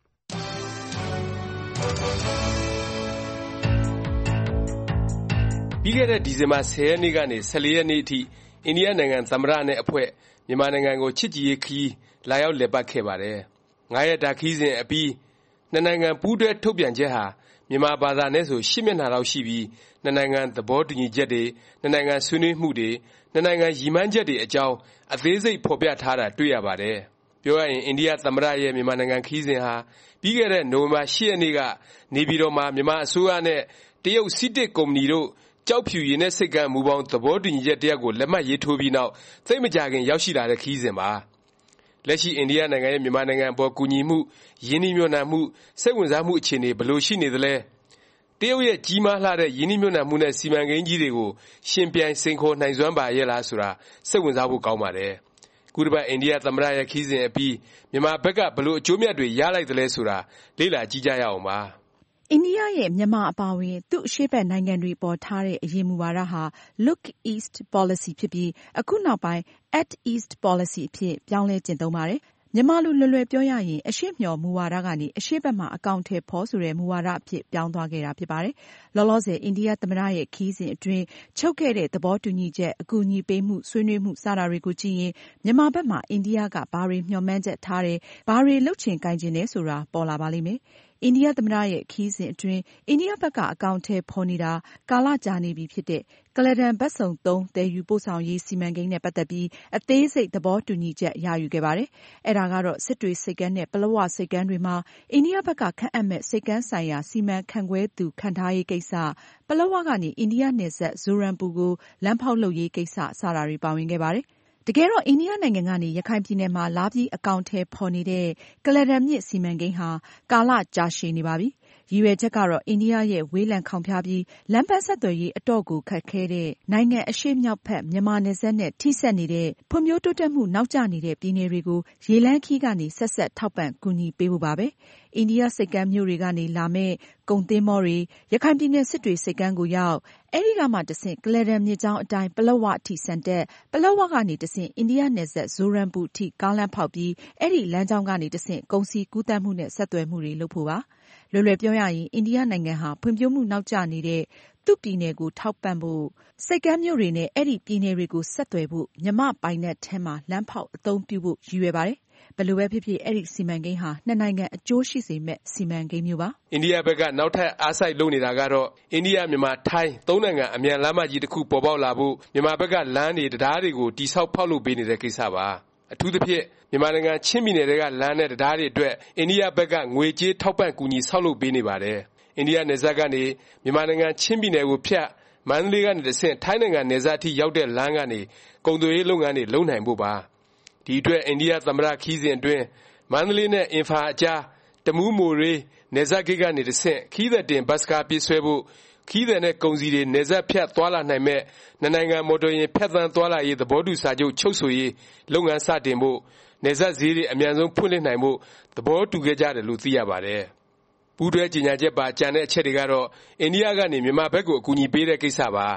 T: ပြီးခဲ့တဲ့ဒီဇင်ဘာဆယ်ရက်နေ့ကနေဆယ်လေးရက်နေ့အထိအိန္ဒိယနိုင်ငံသမ္မတနဲ့အဖွဲ့မြန်မာနိုင်ငံကိုချစ်ကြည်ရေးခရီးလာရောက်လည်ပတ်ခဲ့ပါတယ်။ငါးရက်တာခရီးစဉ်အပြီးနှစ်နိုင်ငံပူးတွဲထုတ်ပြန်ချက်ဟာမြန်မာဘာသာနဲ့ဆိုရှစ်မျက်နှာလောက်ရှိပြီးနှစ်နိုင်ငံသဘောတူညီချက်တွေနှစ်နိုင်ငံဆွေးနွေးမှုတွေနှစ်နိုင်ငံရည်မှန်းချက်တွေအကြောင်းအသေးစိတ်ဖော်ပြထားတာတွေ့ရပါတယ်။ပြောရရင်အိန္ဒိယသမ္မတရဲ့မြန်မာနိုင်ငံခရီးစဉ်ဟာပြီးခဲ့တဲ့နိုဝင်ဘာရှစ်ရက်နေ့ကနေပြည်တော်မှာမြန်မာအစိုးရနဲ့တရုတ်စီးတစ်ကုမ္ပဏီတို့ကျောက်ဖြူရေနက်ဆိပ်ကမ်းမူပေါင်းသဘောတူညီချက်တစ်ရပ်ကိုလက်မှတ်ရေးထိုးပြီးနောက်သိပ်မကြာခင်ရောက်ရှိလာတဲ့ခရီးစဉ်ပါလက်ရှိအိန္ဒိယနိုင်ငံရဲ့မြန်မာနိုင်ငံအပေါ်ကူညီမှုရင်းနှီးမြှုပ်နှံမှုစိတ်ဝင်စားမှုအခြေအနေဘယ်လိုရှိနေသလဲတရုတ်ရဲ့ကြီးမားလှတဲ့ရင်းနှီးမြှုပ်နှံမှုနဲ့စီမံကိန်းကြီးတွေကိုရှင်ပြိုင်စိန်ခေါ်နိုင်စွမ်းပါရဲ့လားဆိုတာစိတ်ဝင်စားဖို့ကောင်းပါတယ်ခုတစ်ပတ်အိန္ဒိယသမ္မတရဲ့ခရီးစဉ်အပြီးမြန်မာဘက်ကဘယ်လိုအကျိုးမြတ်တွေရလိုက်သလဲဆိုတာလေ့လာကြည့်ကြရအောင်ပါ
G: အိန္ဒိယရဲ့မြန်မာအပါအဝင်သူ့အရှေ့ဘက်နိုင်ငံတွေပေါ်ထားတဲ့အရေးမူဝါဒဟာ Look East Policy ဖြစ်ပြီးအခုနောက်ပိုင်း Act East Policy အဖြစ်ပြောင်းလဲကျင့်သုံးပါတယ်။မြန်မာလိုလွယ်လွယ်ပြောရရင်အရှေ့မျှော်မူဝါဒကနေအရှေ့ဘက်မှာအကောင်အထည်ဖော်ဆိုတဲ့မူဝါဒအဖြစ်ပြောင်းသွားခဲ့တာဖြစ်ပါတယ်။လောလောဆယ်အိန္ဒိယသမ္မတရဲ့ခရီးစဉ်အတွင်းချုပ်ခဲ့တဲ့သဘောတူညီချက်အကူအညီပေးမှုဆွေးနွေးမှုစတာတွေကိုကြည့်ရင်မြန်မာဘက်မှာအိန္ဒိယကဘာတွေမျှော်မှန်းချက်ထားတယ်ဘာတွေလုပ်ချင်ကိုင်ချင်တယ်ဆိုတာပေါ်လာပါလိမ့်မယ်။အိန္ဒိယသမ္မတရဲ့ခရီးစဉ်အတွင်းအိန္ဒိယဘက်ကအကောင့်ထဲဖော်နေတာကာလကြာနေပြီဖြစ်တဲ့ကလဒန်ဘတ်စုံသုံးသယ်ယူပို့ဆောင်ရေးစီမံကိန်းနဲ့ပတ်သက်ပြီးအသေးစိတ်သဘောတူညီချက်ရယူခဲ့ပါတယ်။အဲဒါကတော့စစ်တွေစိတ်ကမ်းနဲ့ပလောဝစိတ်ကမ်းတွေမှာအိန္ဒိယဘက်ကခန့်အပ်မဲ့စိတ်ကမ်းဆိုင်ရာစီမံခန့်ခွဲသူခန့်ထားရေးကိစ္စပလောဝကနေအိန္ဒိယနယ်စပ်ဇိုရမ်ပူကိုလမ်းဖောက်လုပ်ရေးကိစ္စစတာတွေပါဝင်ခဲ့ပါတယ်။တကယ်တော့အိန္ဒိယနိုင်ငံကနေရခိုင်ပြည်နယ်မှာလာပြီးအကောင့်ထဲဖော်နေတဲ့ကလဒန်မြစ်စီမံကိန်းဟာကာလကြာရှည်နေပါပြီ။ရည်ရွယ်ချက်ကတော့အိန္ဒိယရဲ့ဝေးလံခေါင်ဖျားပြီးလမ်းပန်းဆက်သွယ်ရေးအတော့ကိုခက်ခဲတဲ့နိုင်ငံအရှေ့မြောက်ဘက်မြန်မာနယ်စပ်နဲ့ထိစပ်နေတဲ့ဖွံ့ဖြိုးတိုးတက်မှုနောက်ကျနေတဲ့ပြည်နယ်တွေကိုရေလမ်းခီးကနေဆက်ဆက်ထောက်ပံ့ကူညီပေးဖို့ပါပဲ။အိန္ဒိယစိတ်ကမ်းမြို့တွေကနေလာမဲ့ကုန်သင်္ဘောတွေရခိုင်ပြည်နယ်စစ်တွေစိတ်ကမ်းကိုရောက်အဲဒီကမှတဆင့်ကလဒန်မြစ်ကြောင်းအတိုင်းပလောဝအထိဆန်တက်ပလောဝကနေတဆင့်အိန္ဒိယနယ်စပ်ဇိုရမ်ပူအထိကားလမ်းဖောက်ပြီးအဲဒီလမ်းကြောင်းကနေတဆင့်ကုန်စည်ကူးသန်းမှုနဲ့ဆက်သွယ်မှုတွေလုပ်ဖို့ပါ။လွယ်လွယ်ပြောရရင်အိန္ဒိယနိုင်ငံဟာဖွံ့ဖြိုးမှုနောက်ကျနေတဲ့သူ့ပြည်နယ်ကိုထောက်ပံ့ဖို့စိတ်ကမ်းမြို့တွေနဲ့အဲဒီပြည်နယ်တွေကိုဆက်သွယ်ဖို့မြန်မာပိုင်နက်ထဲမှာလမ်းဖောက်အသုံးပြုဖို့ရည်ရွယ်ပါတယ်။ဘယ်လိုပဲဖြစ်ဖြစ်အဲဒီစီမံကိန်းဟာနှစ်နိုင်ငံအကျိုးရှိစေမဲ့စီမံကိန်းမျိုးပါ
T: အိန္ဒိယဘက်ကနောက်ထပ်အားစိုက်လုပ်နေတာကတော့အိန္ဒိယမြန်မာထိုင်းသုံးနိုင်ငံအမြန်လမ်းမကြီးတစ်ခုပေါ်ပေါက်လာဖို့မြန်မာဘက်ကလမ်းတွေတရားတွေကိုတိဆောက်ဖောက်လုပ်ပေးနေတဲ့ကိစ္စပါအထူးသဖြင့်မြန်မာနိုင်ငံချင်းပြည်နယ်တွေကလမ်းနဲ့တရားတွေအတွက်အိန္ဒိယဘက်ကငွေကြေးထောက်ပံ့ကူညီဆောက်လုပ်ပေးနေပါတယ်အိန္ဒိယနယ်စပ်ကနေမြန်မာနိုင်ငံချင်းပြည်နယ်ကိုဖြတ်မန္တလေးကနေတဆင့်ထိုင်းနိုင်ငံနယ်စပ်အထိရောက်တဲ့လမ်းကနေကုန်သွယ်ရေးလုပ်ငန်းတွေလုပ်နိုင်ဖို့ပါဒီအတွက်အိန္ဒိယသမ္မတခီးစဉ်အတွင်းမန္တလေးနဲ့အင်ဖာအကြားတမူးမိုရေးနယ်စပ်ဂိတ်ကနေတဆင့်ခီးသည်တင်ဘတ်စကားပြေးဆွဲဖို့ခီးသည်နဲ့ကုန်စည်တွေနယ်စပ်ဖြတ်သွားလာနိုင်မဲ့နှစ်နိုင်ငံမော်တော်ယာဉ်ဖြတ်သန်းသွားလာရေးသဘောတူစာချုပ်ချုပ်ဆိုရေးလုပ်ငန်းစတင်ဖို့နယ်စပ်ဈေးတွေအမြန်ဆုံးဖွင့်လှစ်နိုင်ဖို့သဘောတူခဲ့ကြတယ်လို့သိရပါတယ်ပူးတွဲကြေညာချက်ပါကြံတဲ့အချက်တွေကတော့အိန္ဒိယကနေမြန်မာဘက်ကိုအကူအညီပေးတဲ့ကိစ္စပါ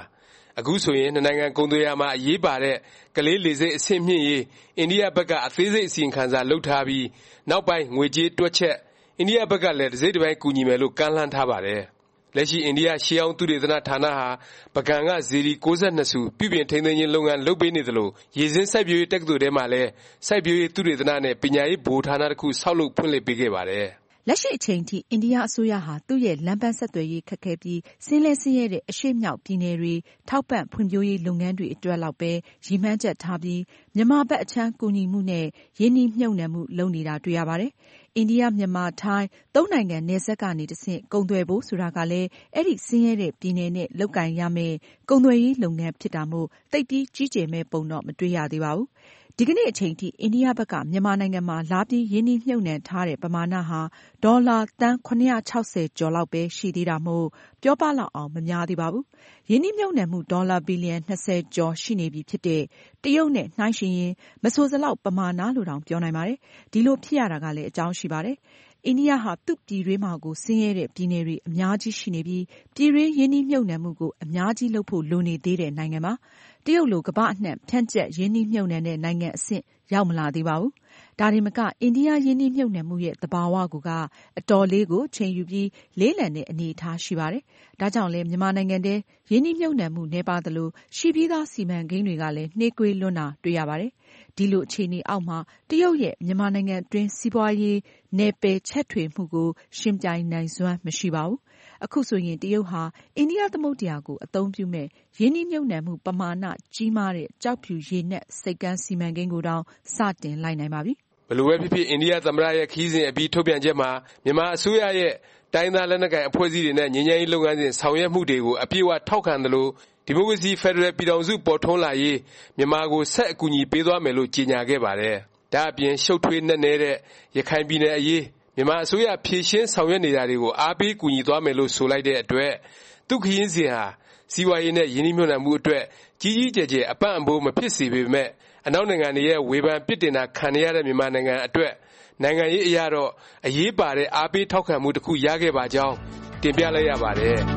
T: အခုဆိုရင်နှစ်နိုင်ငံကုန်သွယ်ရာမှာအရေးပါတဲ့ကလေးလေဆိပ်အဆင့်မြင့်ရေးအိန္ဒိယဘက်ကအသေးစိတ်အစီရင်ခံစာလုပ်ထားပြီးနောက်ပိုင်းငွေကြေးတွက်ချက်အိန္ဒိယဘက်ကလည်းတစ်စိတ်တစ်ပိုင်းကူညီမယ်လို့ကမ်းလှမ်းထားပါတယ်လက်ရှိအိန္ဒိယရှေးဟောင်းသုတေသနဌာနဟာပကံကဇီရီ၉၂စုပြုပြင်ထိန်းသိမ်းခြင်းလုပ်ငန်းလုပ်ပေးနေသလိုရေစင်းစိုက်ပျိုးရေးတက္ကသိုလ်ထဲမှာလည်းစိုက်ပျိုးရေးသုတေသနနဲ့ပညာရေးဗဟိုဌာနတစ်ခုဆောက်လုပ်ဖွင့်လှစ်ပေးခဲ့ပါတယ်
G: လက်ရှိအချိန်ထိအိန္ဒိယအစိုးရဟာသူ့ရဲ့လမ်းပန်းဆက်သွယ်ရေးခက်ခဲပြီးဆင်းလဲဆင်းရဲတဲ့အရှေ့မြောက်ပြည်နယ်တွေထောက်ပံ့ဖွံ့ဖြိုးရေးလုပ်ငန်းတွေအတွက်လောက်ပဲရည်မှန်းချက်ထားပြီးမြန်မာဘက်အခြမ်းကူညီမှုနဲ့ရင်းနှီးမြှုပ်နှံမှုလုပ်နေတာတွေ့ရပါတယ်။အိန္ဒိယမြန်မာထိုင်းသုံးနိုင်ငံနယ်စပ်ကနေတဆင့်ကုန်သွယ်ဖို့ဆိုတာကလည်းအဲ့ဒီဆင်းရဲတဲ့ပြည်နယ်နဲ့လုပ်ကိုင်ရမယ်ကုန်သွယ်ရေးလုပ်ငန်းဖြစ်တာမို့သိပ်ပြီးကြီးကျယ်မဲ့ပုံတော့မတွေ့ရသေးပါဘူး။ဒီကနေ့အချိန်ထိအိန္ဒိယဘက်ကမြန်မာနိုင်ငံမှာလာပြီးရင်းနှီးမြှုပ်နှံထားတဲ့ပမာဏဟာဒေါ်လာသန်းခုနှစ်ရာ၆ဆယ်ကျော်လောက်ပဲရှိသေးတာမို့ပြောပလောက်အောင်မများသေးပါဘူး။ရင်းနှီးမြှုပ်နှံမှုဒေါ်လာဘီလီယံ၂၀ကျော်ရှိနေပြီဖြစ်တဲ့တရုတ်နဲ့နှိုင်းယှဉ်ရင်မဆိုစလောက်ပမာဏလို့တောင်ပြောနိုင်ပါတယ်။ဒီလိုဖြစ်ရတာကလည်းအကြောင်းရှိပါတယ်။အိန္ဒိယဟာသူ့ပြည်တွင်းမှာကိုဆင်းရဲတဲ့ပြည်နယ်တွေအများကြီးရှိနေပြီးပြည်တွင်းရင်းနှီးမြှုပ်နှံမှုကိုအများကြီးလုပ်ဖို့လိုနေသေးတဲ့နိုင်ငံပါ။တရုတ်လိုကမ္ဘာအနှံ့ဖြန့်ကျက်ရင်းနှီးမြှုပ်နှံတဲ့နိုင်ငံအဆင့်ရောက်မလာသေးပါဘူး။ဒါတင်မကအိန္ဒိယရင်းနှီးမြှုပ်နှံမှုရဲ့သဘာဝကိုကအတော်လေးကိုချိန်ယူပြီးလေးလံတဲ့အနေအထားရှိပါတယ်။ဒါကြောင့်လည်းမြန်မာနိုင်ငံထဲရင်းနှီးမြှုပ်နှံမှုနည်းပါးသလိုရှိပြီးသားစီမံကိန်းတွေကလည်းနှေးကွေးလွန်းတာတွေ့ရပါတယ်။ဒီလိုအခြေအနေအောက်မှာတရုတ်ရဲ့မြန်မာနိုင်ငံအတွင်းစီးပွားရေးနယ်ပယ်ချက်ထွေမှုကိုရှင်းပြိုင်နိုင်စွမ်းမရှိပါဘူး။အခုဆိုရင်တရုတ်ဟာအိန္ဒိယသမုဒ္ဒရာကိုအသုံးပြုမဲ့ရင်းနှီးမြှုပ်နှံမှုပမာဏကြီးမားတဲ့ကျောက်ဖြူရေနက်ဆိပ်ကမ်းစီမံကိန်းကိုတောင်စတင်လိုက်နိုင်ပါပြီ
T: ။ဘယ်လိုပဲဖြစ်ဖြစ်အိန္ဒိယသမ္မတရဲ့ခရီးစဉ်အပြီးထုတ်ပြန်ချက်မှာမြန်မာအစိုးရရဲ့တိုင်းသားလက်နက်ကိုင်အဖွဲ့အစည်းတွေနဲ့ငြိမ်းချမ်းရေးလုပ်ငန်းစဉ်ဆောင်ရွက်မှုတွေကိုအပြည့်အဝထောက်ခံသလိုဒီမိုကရေစီဖက်ဒရယ်ပြည်ထောင်စုပေါ်ထွန်းလာရေးမြန်မာကိုဆက်အကူအညီပေးသွားမယ်လို့ကြေညာခဲ့ပါတယ်။ဒါအပြင်ရှုပ်ထွေးနက်နဲတဲ့ရခိုင်ပြည်နယ်အရေးမြန်မာအစိုးရဖြည့်ရှင်းဆောင်ရွက်နေတာတွေကိုအားပေးကူညီသွားမယ်လို့ဆိုလိုက်တဲ့အတွက်သူခရီးစဉ်ဟာစီးပွားရေးနဲ့ရင်းနှီးမြှုပ်နှံမှုအတွက်ကြီးကြီးကျယ်ကျယ်အပံ့အပိုးမဖြစ်စေပေမဲ့အနောက်နိုင်ငံတွေရဲ့ဝေဖန်ပြစ်တင်တာခံရတဲ့မြန်မာနိုင်ငံအတွက်နိုင်ငံရေးအရာတော့အရေးပါတဲ့အားပေးထောက်ခံမှုတစ်ခုရခဲ့ပါကြောင်းတင်ပြလိုက်ရပါတယ်။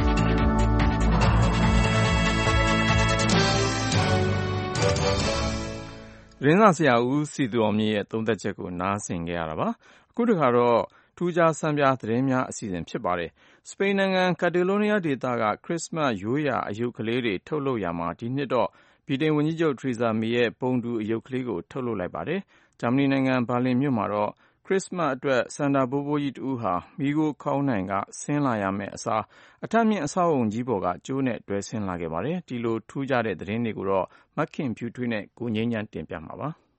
B: ရင်းစာဆရာဦးစီသူအောင်မြင့်ရဲ့သုံးသပ်ချက်ကိုနားဆင်ကြရတာပါ။အခုတခါတော့ထူးခြားဆန်းပြားသတင်းများအစီအစဉ်ဖြစ်ပါတယ်။စပိန်နိုင်ငံကက်တလိုးနီးယားဒေသကခရစ်စမတ်ရိုးရာအယုတ်ကလေးတွေထုတ်လုပ်ရာမှာဒီနှစ်တော့ဗြိတိန်ဝန်ကြီးချုပ်ထရီဇာမေရဲ့ပုံတူအယုတ်ကလေးကိုထုတ်လုပ်လိုက်ပါတယ်။ဂျာမနီနိုင်ငံဘာလင်မြို့မှာတော့ခရစ်စမတ်အတွက်စန္ဒာဘိုးဘိုးကြီးတဦးဟာမီးခိုးခေါင်းနိုင်ကဆင်းလာရမယ့်အစားအထက်မြင့်အဆောက်အုံကြီးပေါ်ကကျိုးနဲ့တွဲဆင်းလာခဲ့ပါတယ်။ဒီလိုထူးခြားတဲ့သတင်းတွေကိုတော့မခင်ဖြူထွေးနဲ့ကိုငြိမ်းချမ်းတင်ပြမှာပါ။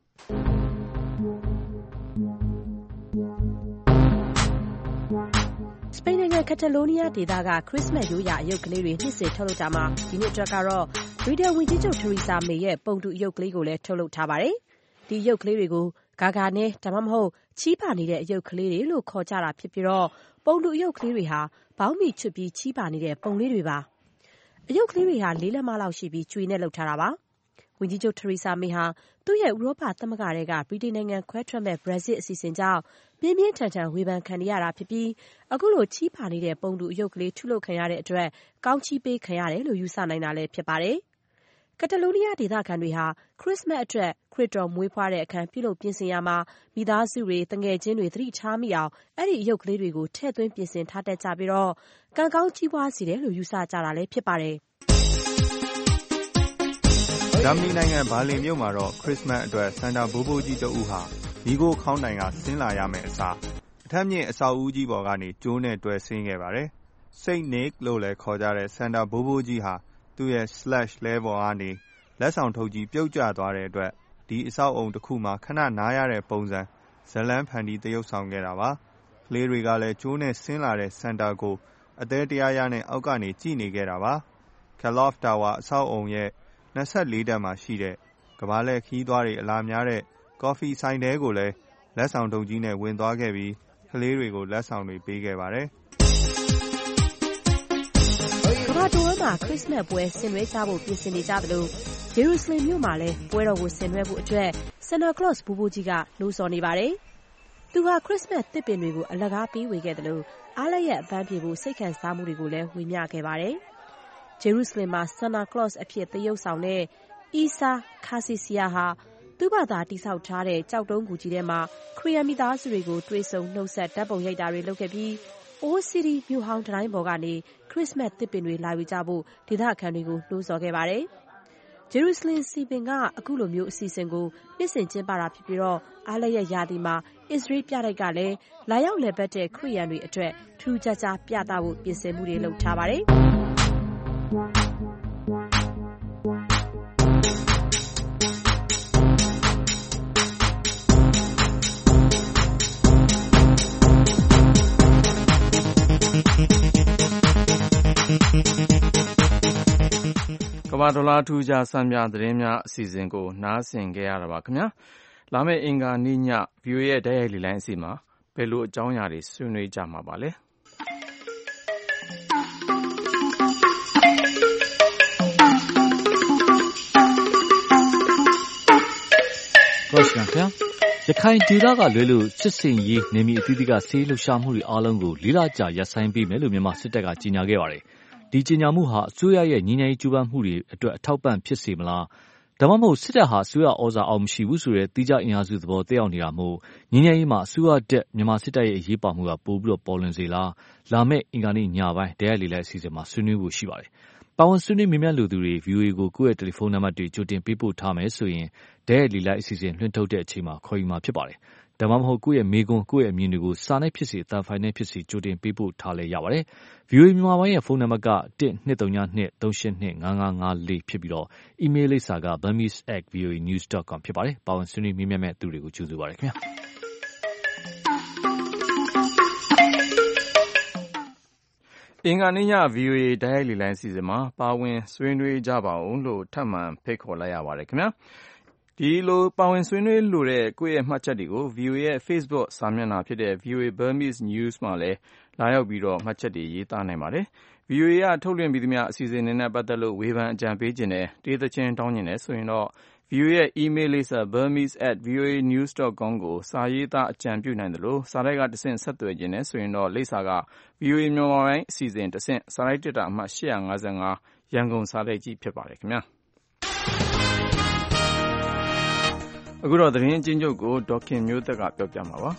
U: စပိန်နိုင်ငံကက်တလိုးနီးယားဒေသကခရစ်စမတ်ရိုးရာအယုတ်ကလေးတွေနှစ်စဉ်ထုတ်လုပ်ကြမှာဒီနှစ်အတွက်ကတော့ဗြိတိန်ဝန်ကြီးချုပ်ထရီဇာမေရဲ့ပုံတူအယုတ်ကလေးကိုလည်းထုတ်လုပ်ထားပါတယ်။ဒီအယုတ်ကလေးတွေကိုဂါဂါနဲ့ဒါမှမဟုတ်ချီးပါနေတဲ့အယုတ်ကလေးတွေလို့ခေါ်ကြတာဖြစ်ပြီးတော့ပုံတူအယုတ်ကလေးတွေဟာဘောင်းမီချွတ်ပြီးချီးပါနေတဲ့ပုံလေးတွေပါ။အယုတ်ကလေးတွေဟာလေးလက်မလောက်ရှိပြီးကျွေနဲ့လုပ်ထားတာပါ။ဝန်ကြီးချုပ်ထရီဇာမေဟာသူ့ရဲ့ဥရောပသမဂ္ဂတွေကဗြိတိန်နိုင်ငံခွဲထွက်မဲ့ဘရက်ဇစ်အစီအစဉ်ကြောင့်ပြင်းပြင်းထန်ထန်ဝေဖန်ခံရတာဖြစ်ပြီးအခုလိုချီးပါနေတဲ့ပုံတူအယုတ်ကလေးထုလုပ်ခံရတဲ့အတွက်ကောင်းချီးပေးခံရတယ်လို့ယူဆနိုင်တာလည်းဖြစ်ပါတယ်။ကက်တလိုးနီးယားဒေသခံတွေဟာခရစ်စမတ်အတွက်ခရစ်တော်မွေးဖွားတဲ့အခမ်းပြုလုပ်ပြင်ဆင်ရမှာမိသားစုတွေတငယ်ချင်းတွေသတိထားမိအောင်အဲ့ဒီအယုတ်ကလေးတွေကိုထည့်သွင်းပြင်ဆင်ထားတတ်ကြပြီးတော့ကံကောင်းကြီးပွားစေတယ်လို့ယူဆကြတာလည်းဖြစ်ပါတယ်။
V: ဂျာမနီနိုင်ငံဘာလင်မြို့မှာတော့ခရစ်စမတ်အတွက်စန္ဒာဘိုးဘိုးကြီးတဦးဟာမီးခိုးခေါင်းတိုင်ကဆင်းလာရမယ့်အစားအထက်မြင့်အဆောက်အဦကြီးပေါ်ကနေကျိုးနဲ့တွဲဆင်းခဲ့ပါတယ်။ Saint Nick လို့လည်းခေါ်ကြတဲ့စန္ဒာဘိုးဘိုးကြီးဟာသူ့ရဲ့ slash လဲပေါ်ကနေလက်ဆောင်ထုတ်ကြီးပြုတ်ကျသွားတဲ့အတွက်ဒီအဆောက်အုံတစ်ခုမှာခဏနားရတဲ့ပုံစံဇလန်းဖန်တီးသရုပ်ဆောင်ခဲ့တာပါ။ကလေးတွေကလည်းကျိုးနဲ့ဆင်းလာတဲ့စန္ဒာကိုအသေးတရားရနဲ့အောက်ကနေကြည့်နေခဲ့တာပါ။ Kalof Tower အဆောက်အုံရဲ့၂၄တက်မှာရှိတဲ့ကမ္ဘာလှည့်ခရီးသွားတွေအလာများတဲ့ကော်ဖီဆိုင်တဲကိုလည်းလက်ဆောင်တုံကြီးနဲ့ဝင်သွားခဲ့ပြီးကလေးတွေကိုလက်ဆောင်တွေပေးခဲ့ပါတယ်
U: ။ကမ္ဘာတဝန်းမှာခရစ်စမတ်ပွဲဆင်နွှဲကြဖို့ပြင်ဆင်နေကြသလိုဂျေရုဆလင်မြို့မှာလည်းပွဲတော်ကိုဆင်နွှဲဖို့အတွက်ဆန်တာကလော့စ်ဘိုးဘိုးကြီးကနှိုးဆော်နေပါတယ်။သူဟာခရစ်စမတ်သစ်ပင်တွေကိုအလကားပေးဝေခဲ့တယ်လို့အားလျက်အပန်းပြေဖို့စိတ်ခံစားမှုတွေကိုလည်းဝေမျှခဲ့ပါတယ်။ဂျေရုဆလင်မှာ Santa Claus အဖြစ်သရုပ်ဆောင်တဲ့ Isa Khasisia ဟာသူ့ဘာသာတည်ဆောက်ထားတဲ့ကြောက်တုံးကူကြီးထဲမှာခရီးယန်မိသားစုတွေကိုတွေ့ဆုံနှုတ်ဆက်ဓာတ်ပုံရိုက်တာတွေလုပ်ခဲ့ပြီး Old City မြို့ဟောင်းတိုင်းပေါ်ကနေခရစ်စမတ်သစ်ပင်တွေလာယူကြဖို့ဒေသခံတွေကိုနှိုးဆော်ခဲ့ပါတယ်။ ဂျေရုဆလင်စီပင်ကအခုလိုမျိုးအစီအစဉ်ကိုနှစ်စဉ်ကျင်းပတာဖြစ်ပြီးတော့အားလျက်ရာသီမှာအစ္စရေးပြတိုက်ကလည်းလာရောက်လည်ပတ်တဲ့ခရီးယန်တွေအတွက်ထူးခြားခြားပြသဖို့ပြင်ဆင်မှုတွေလုပ်ထားပါတယ်။
B: ကမ္ဘာဒေါ်လာထူးခြားစံပြသတင်းများအစီအစဉ်ကိုနားဆင်ကြရတာပါခင်ဗျာလာမယ့်အင်္ဂါနေ့ည ဗီအိုအေ ရဲ့တိုက်ရိုက်လေလိုင်းအစီအစဉ်မှာဘယ်လိုအကြောင်းအရာတွေဆွေးနွေးကြမှာပါလဲ
A: ရော့စကန်ဗျာရခိုင်ဒေသကလွဲလို့စစ်စင်ရေးနေမီအသီးသီးကဆေးလှုပ်ရှားမှုတွေအားလုံးကိုလေးလကြာရပ်ဆိုင်းပေးမယ်လို့မြန်မာစစ်တပ်ကကြေညာခဲ့ပါတယ်ဒီကြေညာမှုဟာအစိုးရရဲ့ညီညာရေးကြိုးပမ်းမှုတွေအတွက်အထောက်ပံ့ဖြစ်စေမလားဒါမှမဟုတ်စစ်တပ်ဟာအစိုးရဩဇာအောင်မရှိဘူးဆိုတဲ့တိကျအင်အားစုသဘောတက်ရောက်နေတာမို့ညီညာရေးမှာအစိုးရတက်မြန်မာစစ်တပ်ရဲ့အရေးပါမှုကပိုပြီးတော့ပေါ်လွင်စေလားလာမယ့်အင်္ဂါနေ့ညပိုင်းတရားလေလိုက်အစီအစဉ်မှာဆွေးနွေးဖို့ရှိပါတယ်ပါဝင်ဆွေးနွေးမြင်မြတ်လူသူတွေ ဗီအိုအေ ကိုကိုယ့်ရဲ့တယ်လီဖုန်းနံပါတ်တွေကြိုတင်ပေးပို့ထားမယ်ဆိုရင်တရားလေလိုက်အစီအစဉ်လွှင့်ထုတ်တဲ့အချိန်မှာခေါ်ယူမှာဖြစ်ပါတယ်ဒါမှမဟုတ်ကိုယ့်ရဲ့မေကွန်ကိုယ့်ရဲ့အမြင်တွေကိုစာနဲ့ဖြစ်စေအသံဖိုင်နဲ့ဖြစ်စေကြိုတင်ပေးပို့ထားလဲရပါတယ်။ ဗီအိုအေမြန်မာပိုင်းရဲ့ဖုန်းနံပါတ်က one two three two three two eight two five five five four ဖြစ်ပြီးတော့အီးမေးလ်လိပ်စာက burmese at v o a news dot com ဖြစ်ပါတယ်။ပါဝင်ဆွေးနွေးမြင်မြတ်မဲ့သူတွေကိုကြိုဆိုပါရစေခင်ဗျာ။
B: အင်္ဂါနေ့ည ဗီအိုအေတိုက်ရိုက်လေလိုင်းအစီအစဉ်မှာပါဝင်ဆွေးနွေးကြပါဦးလို့ထပ်မံဖိတ်ခေါ်လိုက်ရပါတယ်ခင်ဗျာဒီလိုပါဝင်ဆွေးနွေးလိုတဲ့ကိုယ့်ရဲ့မှတ်ချက်တွေကို ဗီအိုအေ ရဲ့ Facebook စာမျက်နှာဖြစ်တဲ့ ဗီအိုအေ Burmese News မှာလည်းလာရောက်ပြီးတော့မှတ်ချက်တွေရေးသားနိုင်ပါတယ်။ ဗီအိုအေ ကထုတ်လွှင့်ပြီးသမျှအစီအစဉ်တွေနဲ့ပတ်သက်လို့ဝေဖန်အကြံပေးခြင်းနဲ့တေးသချင်းတောင်းခြင်းနဲ့ဆိုရင်တော့ ဗီအိုအေ ရဲ့ အီးမေးလ်လိပ်စာ burmese at v o a news dot com ကိုစာရေးသားအကြံပြုနိုင်တယ်လို့စာတိုက်ကတဆင့်ဆက်သွယ်ခြင်းနဲ့ဆိုရင်တော့လိပ်စာက ဗီအိုအေ မြန်မာပိုင်းအစီအစဉ်တဆင့်စာတိုက်တက်တာအမှတ်eight five fiveရန်ကုန်စာတိုက်ကြီးဖြစ်ပါတယ်ခင်ဗျာအခုတော့သတင်းအချင်းချုပ်ကိုဒေါခင်မျိုးသက်ကပြောပြမှာပါ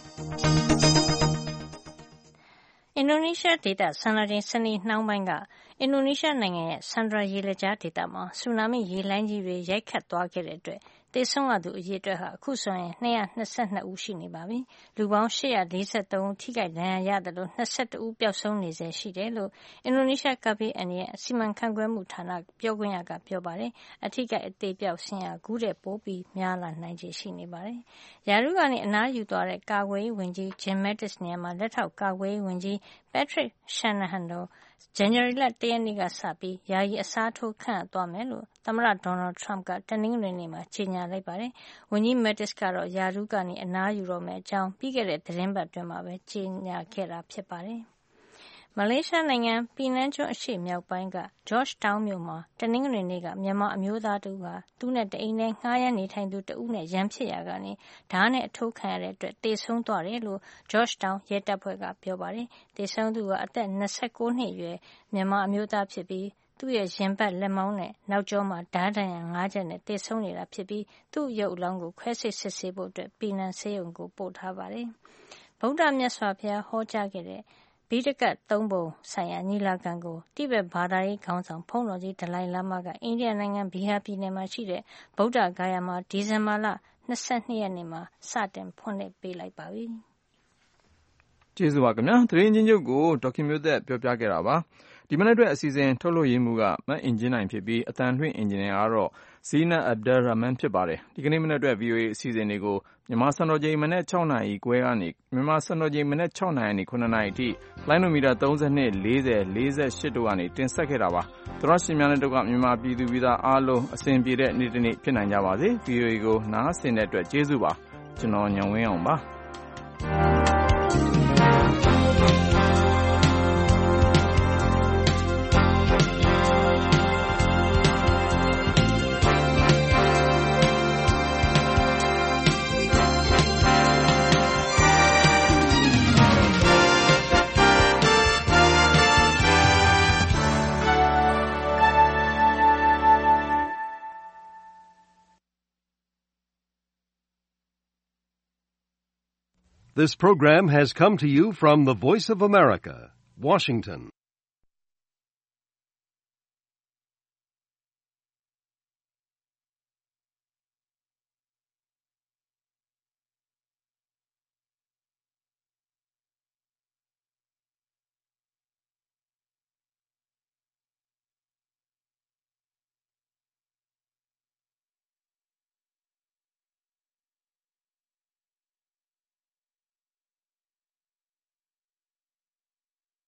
C: အင်ဒိုနီးရှားဒေသစံတော်ချိန်စနေနှောင်းပိုင်းကအင်ဒိုနီးရှားနိုင်ငံရဲ့ဆန်ဒရာရေလက်ကြားဒေသမှာဆူနာမီရေလှိုင်းကြီးတွေရိုက်ခတ်သွားခဲ့တဲ့အတွက်သေဆုံးရသူအရေအတွက်ဟာအခုဆိုရင်two hundred twenty-twoဦးရှိနေပါပြီ။လူပေါင်းeight hundred forty-threeဦးထိခိုက်ဒဏ်ရာရတယ်လို့twenty-oneဦးပျောက်ဆုံးနေဆဲရှိတယ်လို့အင်ဒိုနီးရှားကပ်ဘေးအန္တရာယ်စီမံခန့်ခွဲမှုဌာနပြောခွင့်ရကပြောပါတယ်။အထိခိုက်အသေပျောက်စာရင်းဟာခုထက်ပိုပြီးများလာနိုင်ခြေရှိနေပါတယ်။ရာထူးကနေအနားယူသွားတဲ့ကာကွယ်ရေးဝန်ကြီး Jim Mattis နေရာမှာလက်ထောက်ကာကွယ်ရေးဝန်ကြီး Patrick Shanahan တို့ဇန်နဝါရီလoneရက်နေ့ကစပြီးယာယီအစားထိုးခန့်အပ်သွားမယ်လို့သမ္မတ Donald Trump ကတနင်္ဂနွေနေ့မှာကြေညာလိုက်ပါတယ်။ဝန်ကြီး Mattis ကတော့ရာထူးကနေအနားယူတော့မယ့်အကြောင်းပြီးခဲ့တဲ့သီတင်းပတ်အတွင်းမှာပဲကြေညာခဲ့တာဖြစ်ပါတယ်။မလေးရှားနိုင်ငံပီနန်းကျွန်းအရှေ့မြောက်ပိုင်းက Georgetown မြို့မှာတနင်္ဂနွေနေ့ကမြန်မာအမျိုးသားတဦးဟာသူနဲ့တအိမ်ထဲငှားရမ်းနေထိုင်သူတဦးနဲ့ရန်ဖြစ်ရာကနေဓားနဲ့အထိုးခံရတဲ့အတွက်သေဆုံးသွားတယ်လို့ Georgetown ရဲတပ်ဖွဲ့ကပြောပါတယ်။သေဆုံးသူကအသက်twenty-nineနှစ်အရွယ်မြန်မာအမျိုးသားဖြစ်ပြီးသူ့ရဲ့ရင်ဘတ်လက်မောင်းနဲ့နောက်ကျောမှာဓားဒဏ်ရာfiveချက်နဲ့သေဆုံးနေတာဖြစ်ပြီးသူ့ရုပ်အလောင်းကိုခွဲစိတ်စစ်ဆေးဖို့အတွက်ပီနန်းဆေးရုံကိုပို့ထားပါတယ်။ဗုဒ္ဓမြတ်စွာဘုရားဟောကြားခဲ့တဲ့ဗိဒကတ်သုံးပုံဆိုင်ရာညီလာခံကိုတိဘက်ဘာသာရေးခေါင်းဆောင်ဖုန်းတော်ကြီးဒလိုင်လာမာကအိန္ဒိယနိုင်ငံဘီဟာပြည်နယ်မှာရှိတဲ့ဗုဒ္ဓဂါယာမှာဒီဇင်ဘာလtwenty-twoရက်နေ့မှာစတင်ဖွင့်လှစ်ပေးလိုက်ပါပြီ
B: ။ကျေးဇူးပါခင်ဗျာ။သတင်းချင်းချုပ်ကိုဒေါခင်မျိုးသက်ပြောပြခဲ့တာပါ။ဒီမနေ့အတွက်အစီအစဉ်ထုတ်လွှင့်ရေးမှူးကမတ်အင်ဂျင်နိုင်ဖြစ်ပြီးအတန်လွှင့်အင်ဂျင်နီယာကတော့ဇီနတ်အဗ်ဒယ်ရမန်ဖြစ်ပါတယ်။ဒီကနေ့မနေ့အတွက် ဗီအိုအေအစီအစဉ်တွေကိုမြန်မာစံတော်ချိန်မနေ့sixနာရီခွဲကနေမြန်မာစံတော်ချိန်မနေ့sixနာရီကနေnineနာရီအထိလိုင်းနိုမီတာthirty, forty, forty-eightတို့ကနေတင်ဆက်ခဲ့တာပါ။သောရရှင်များနဲ့တို့ကမြန်မာပြည်သူပြည်သားအားလုံးအစဉ်ပြေတဲ့နေ့တစ်နေ့ဖြစ်နိုင်ကြပါစေ။ ဗီအိုအေကိုနားဆင်တဲ့အတွက်ကျေးဇူးပါ။ကျွန်တော်ညောင်ဝင်းအောင်ပါ။
D: This program has come to you from the Voice of America, Washington.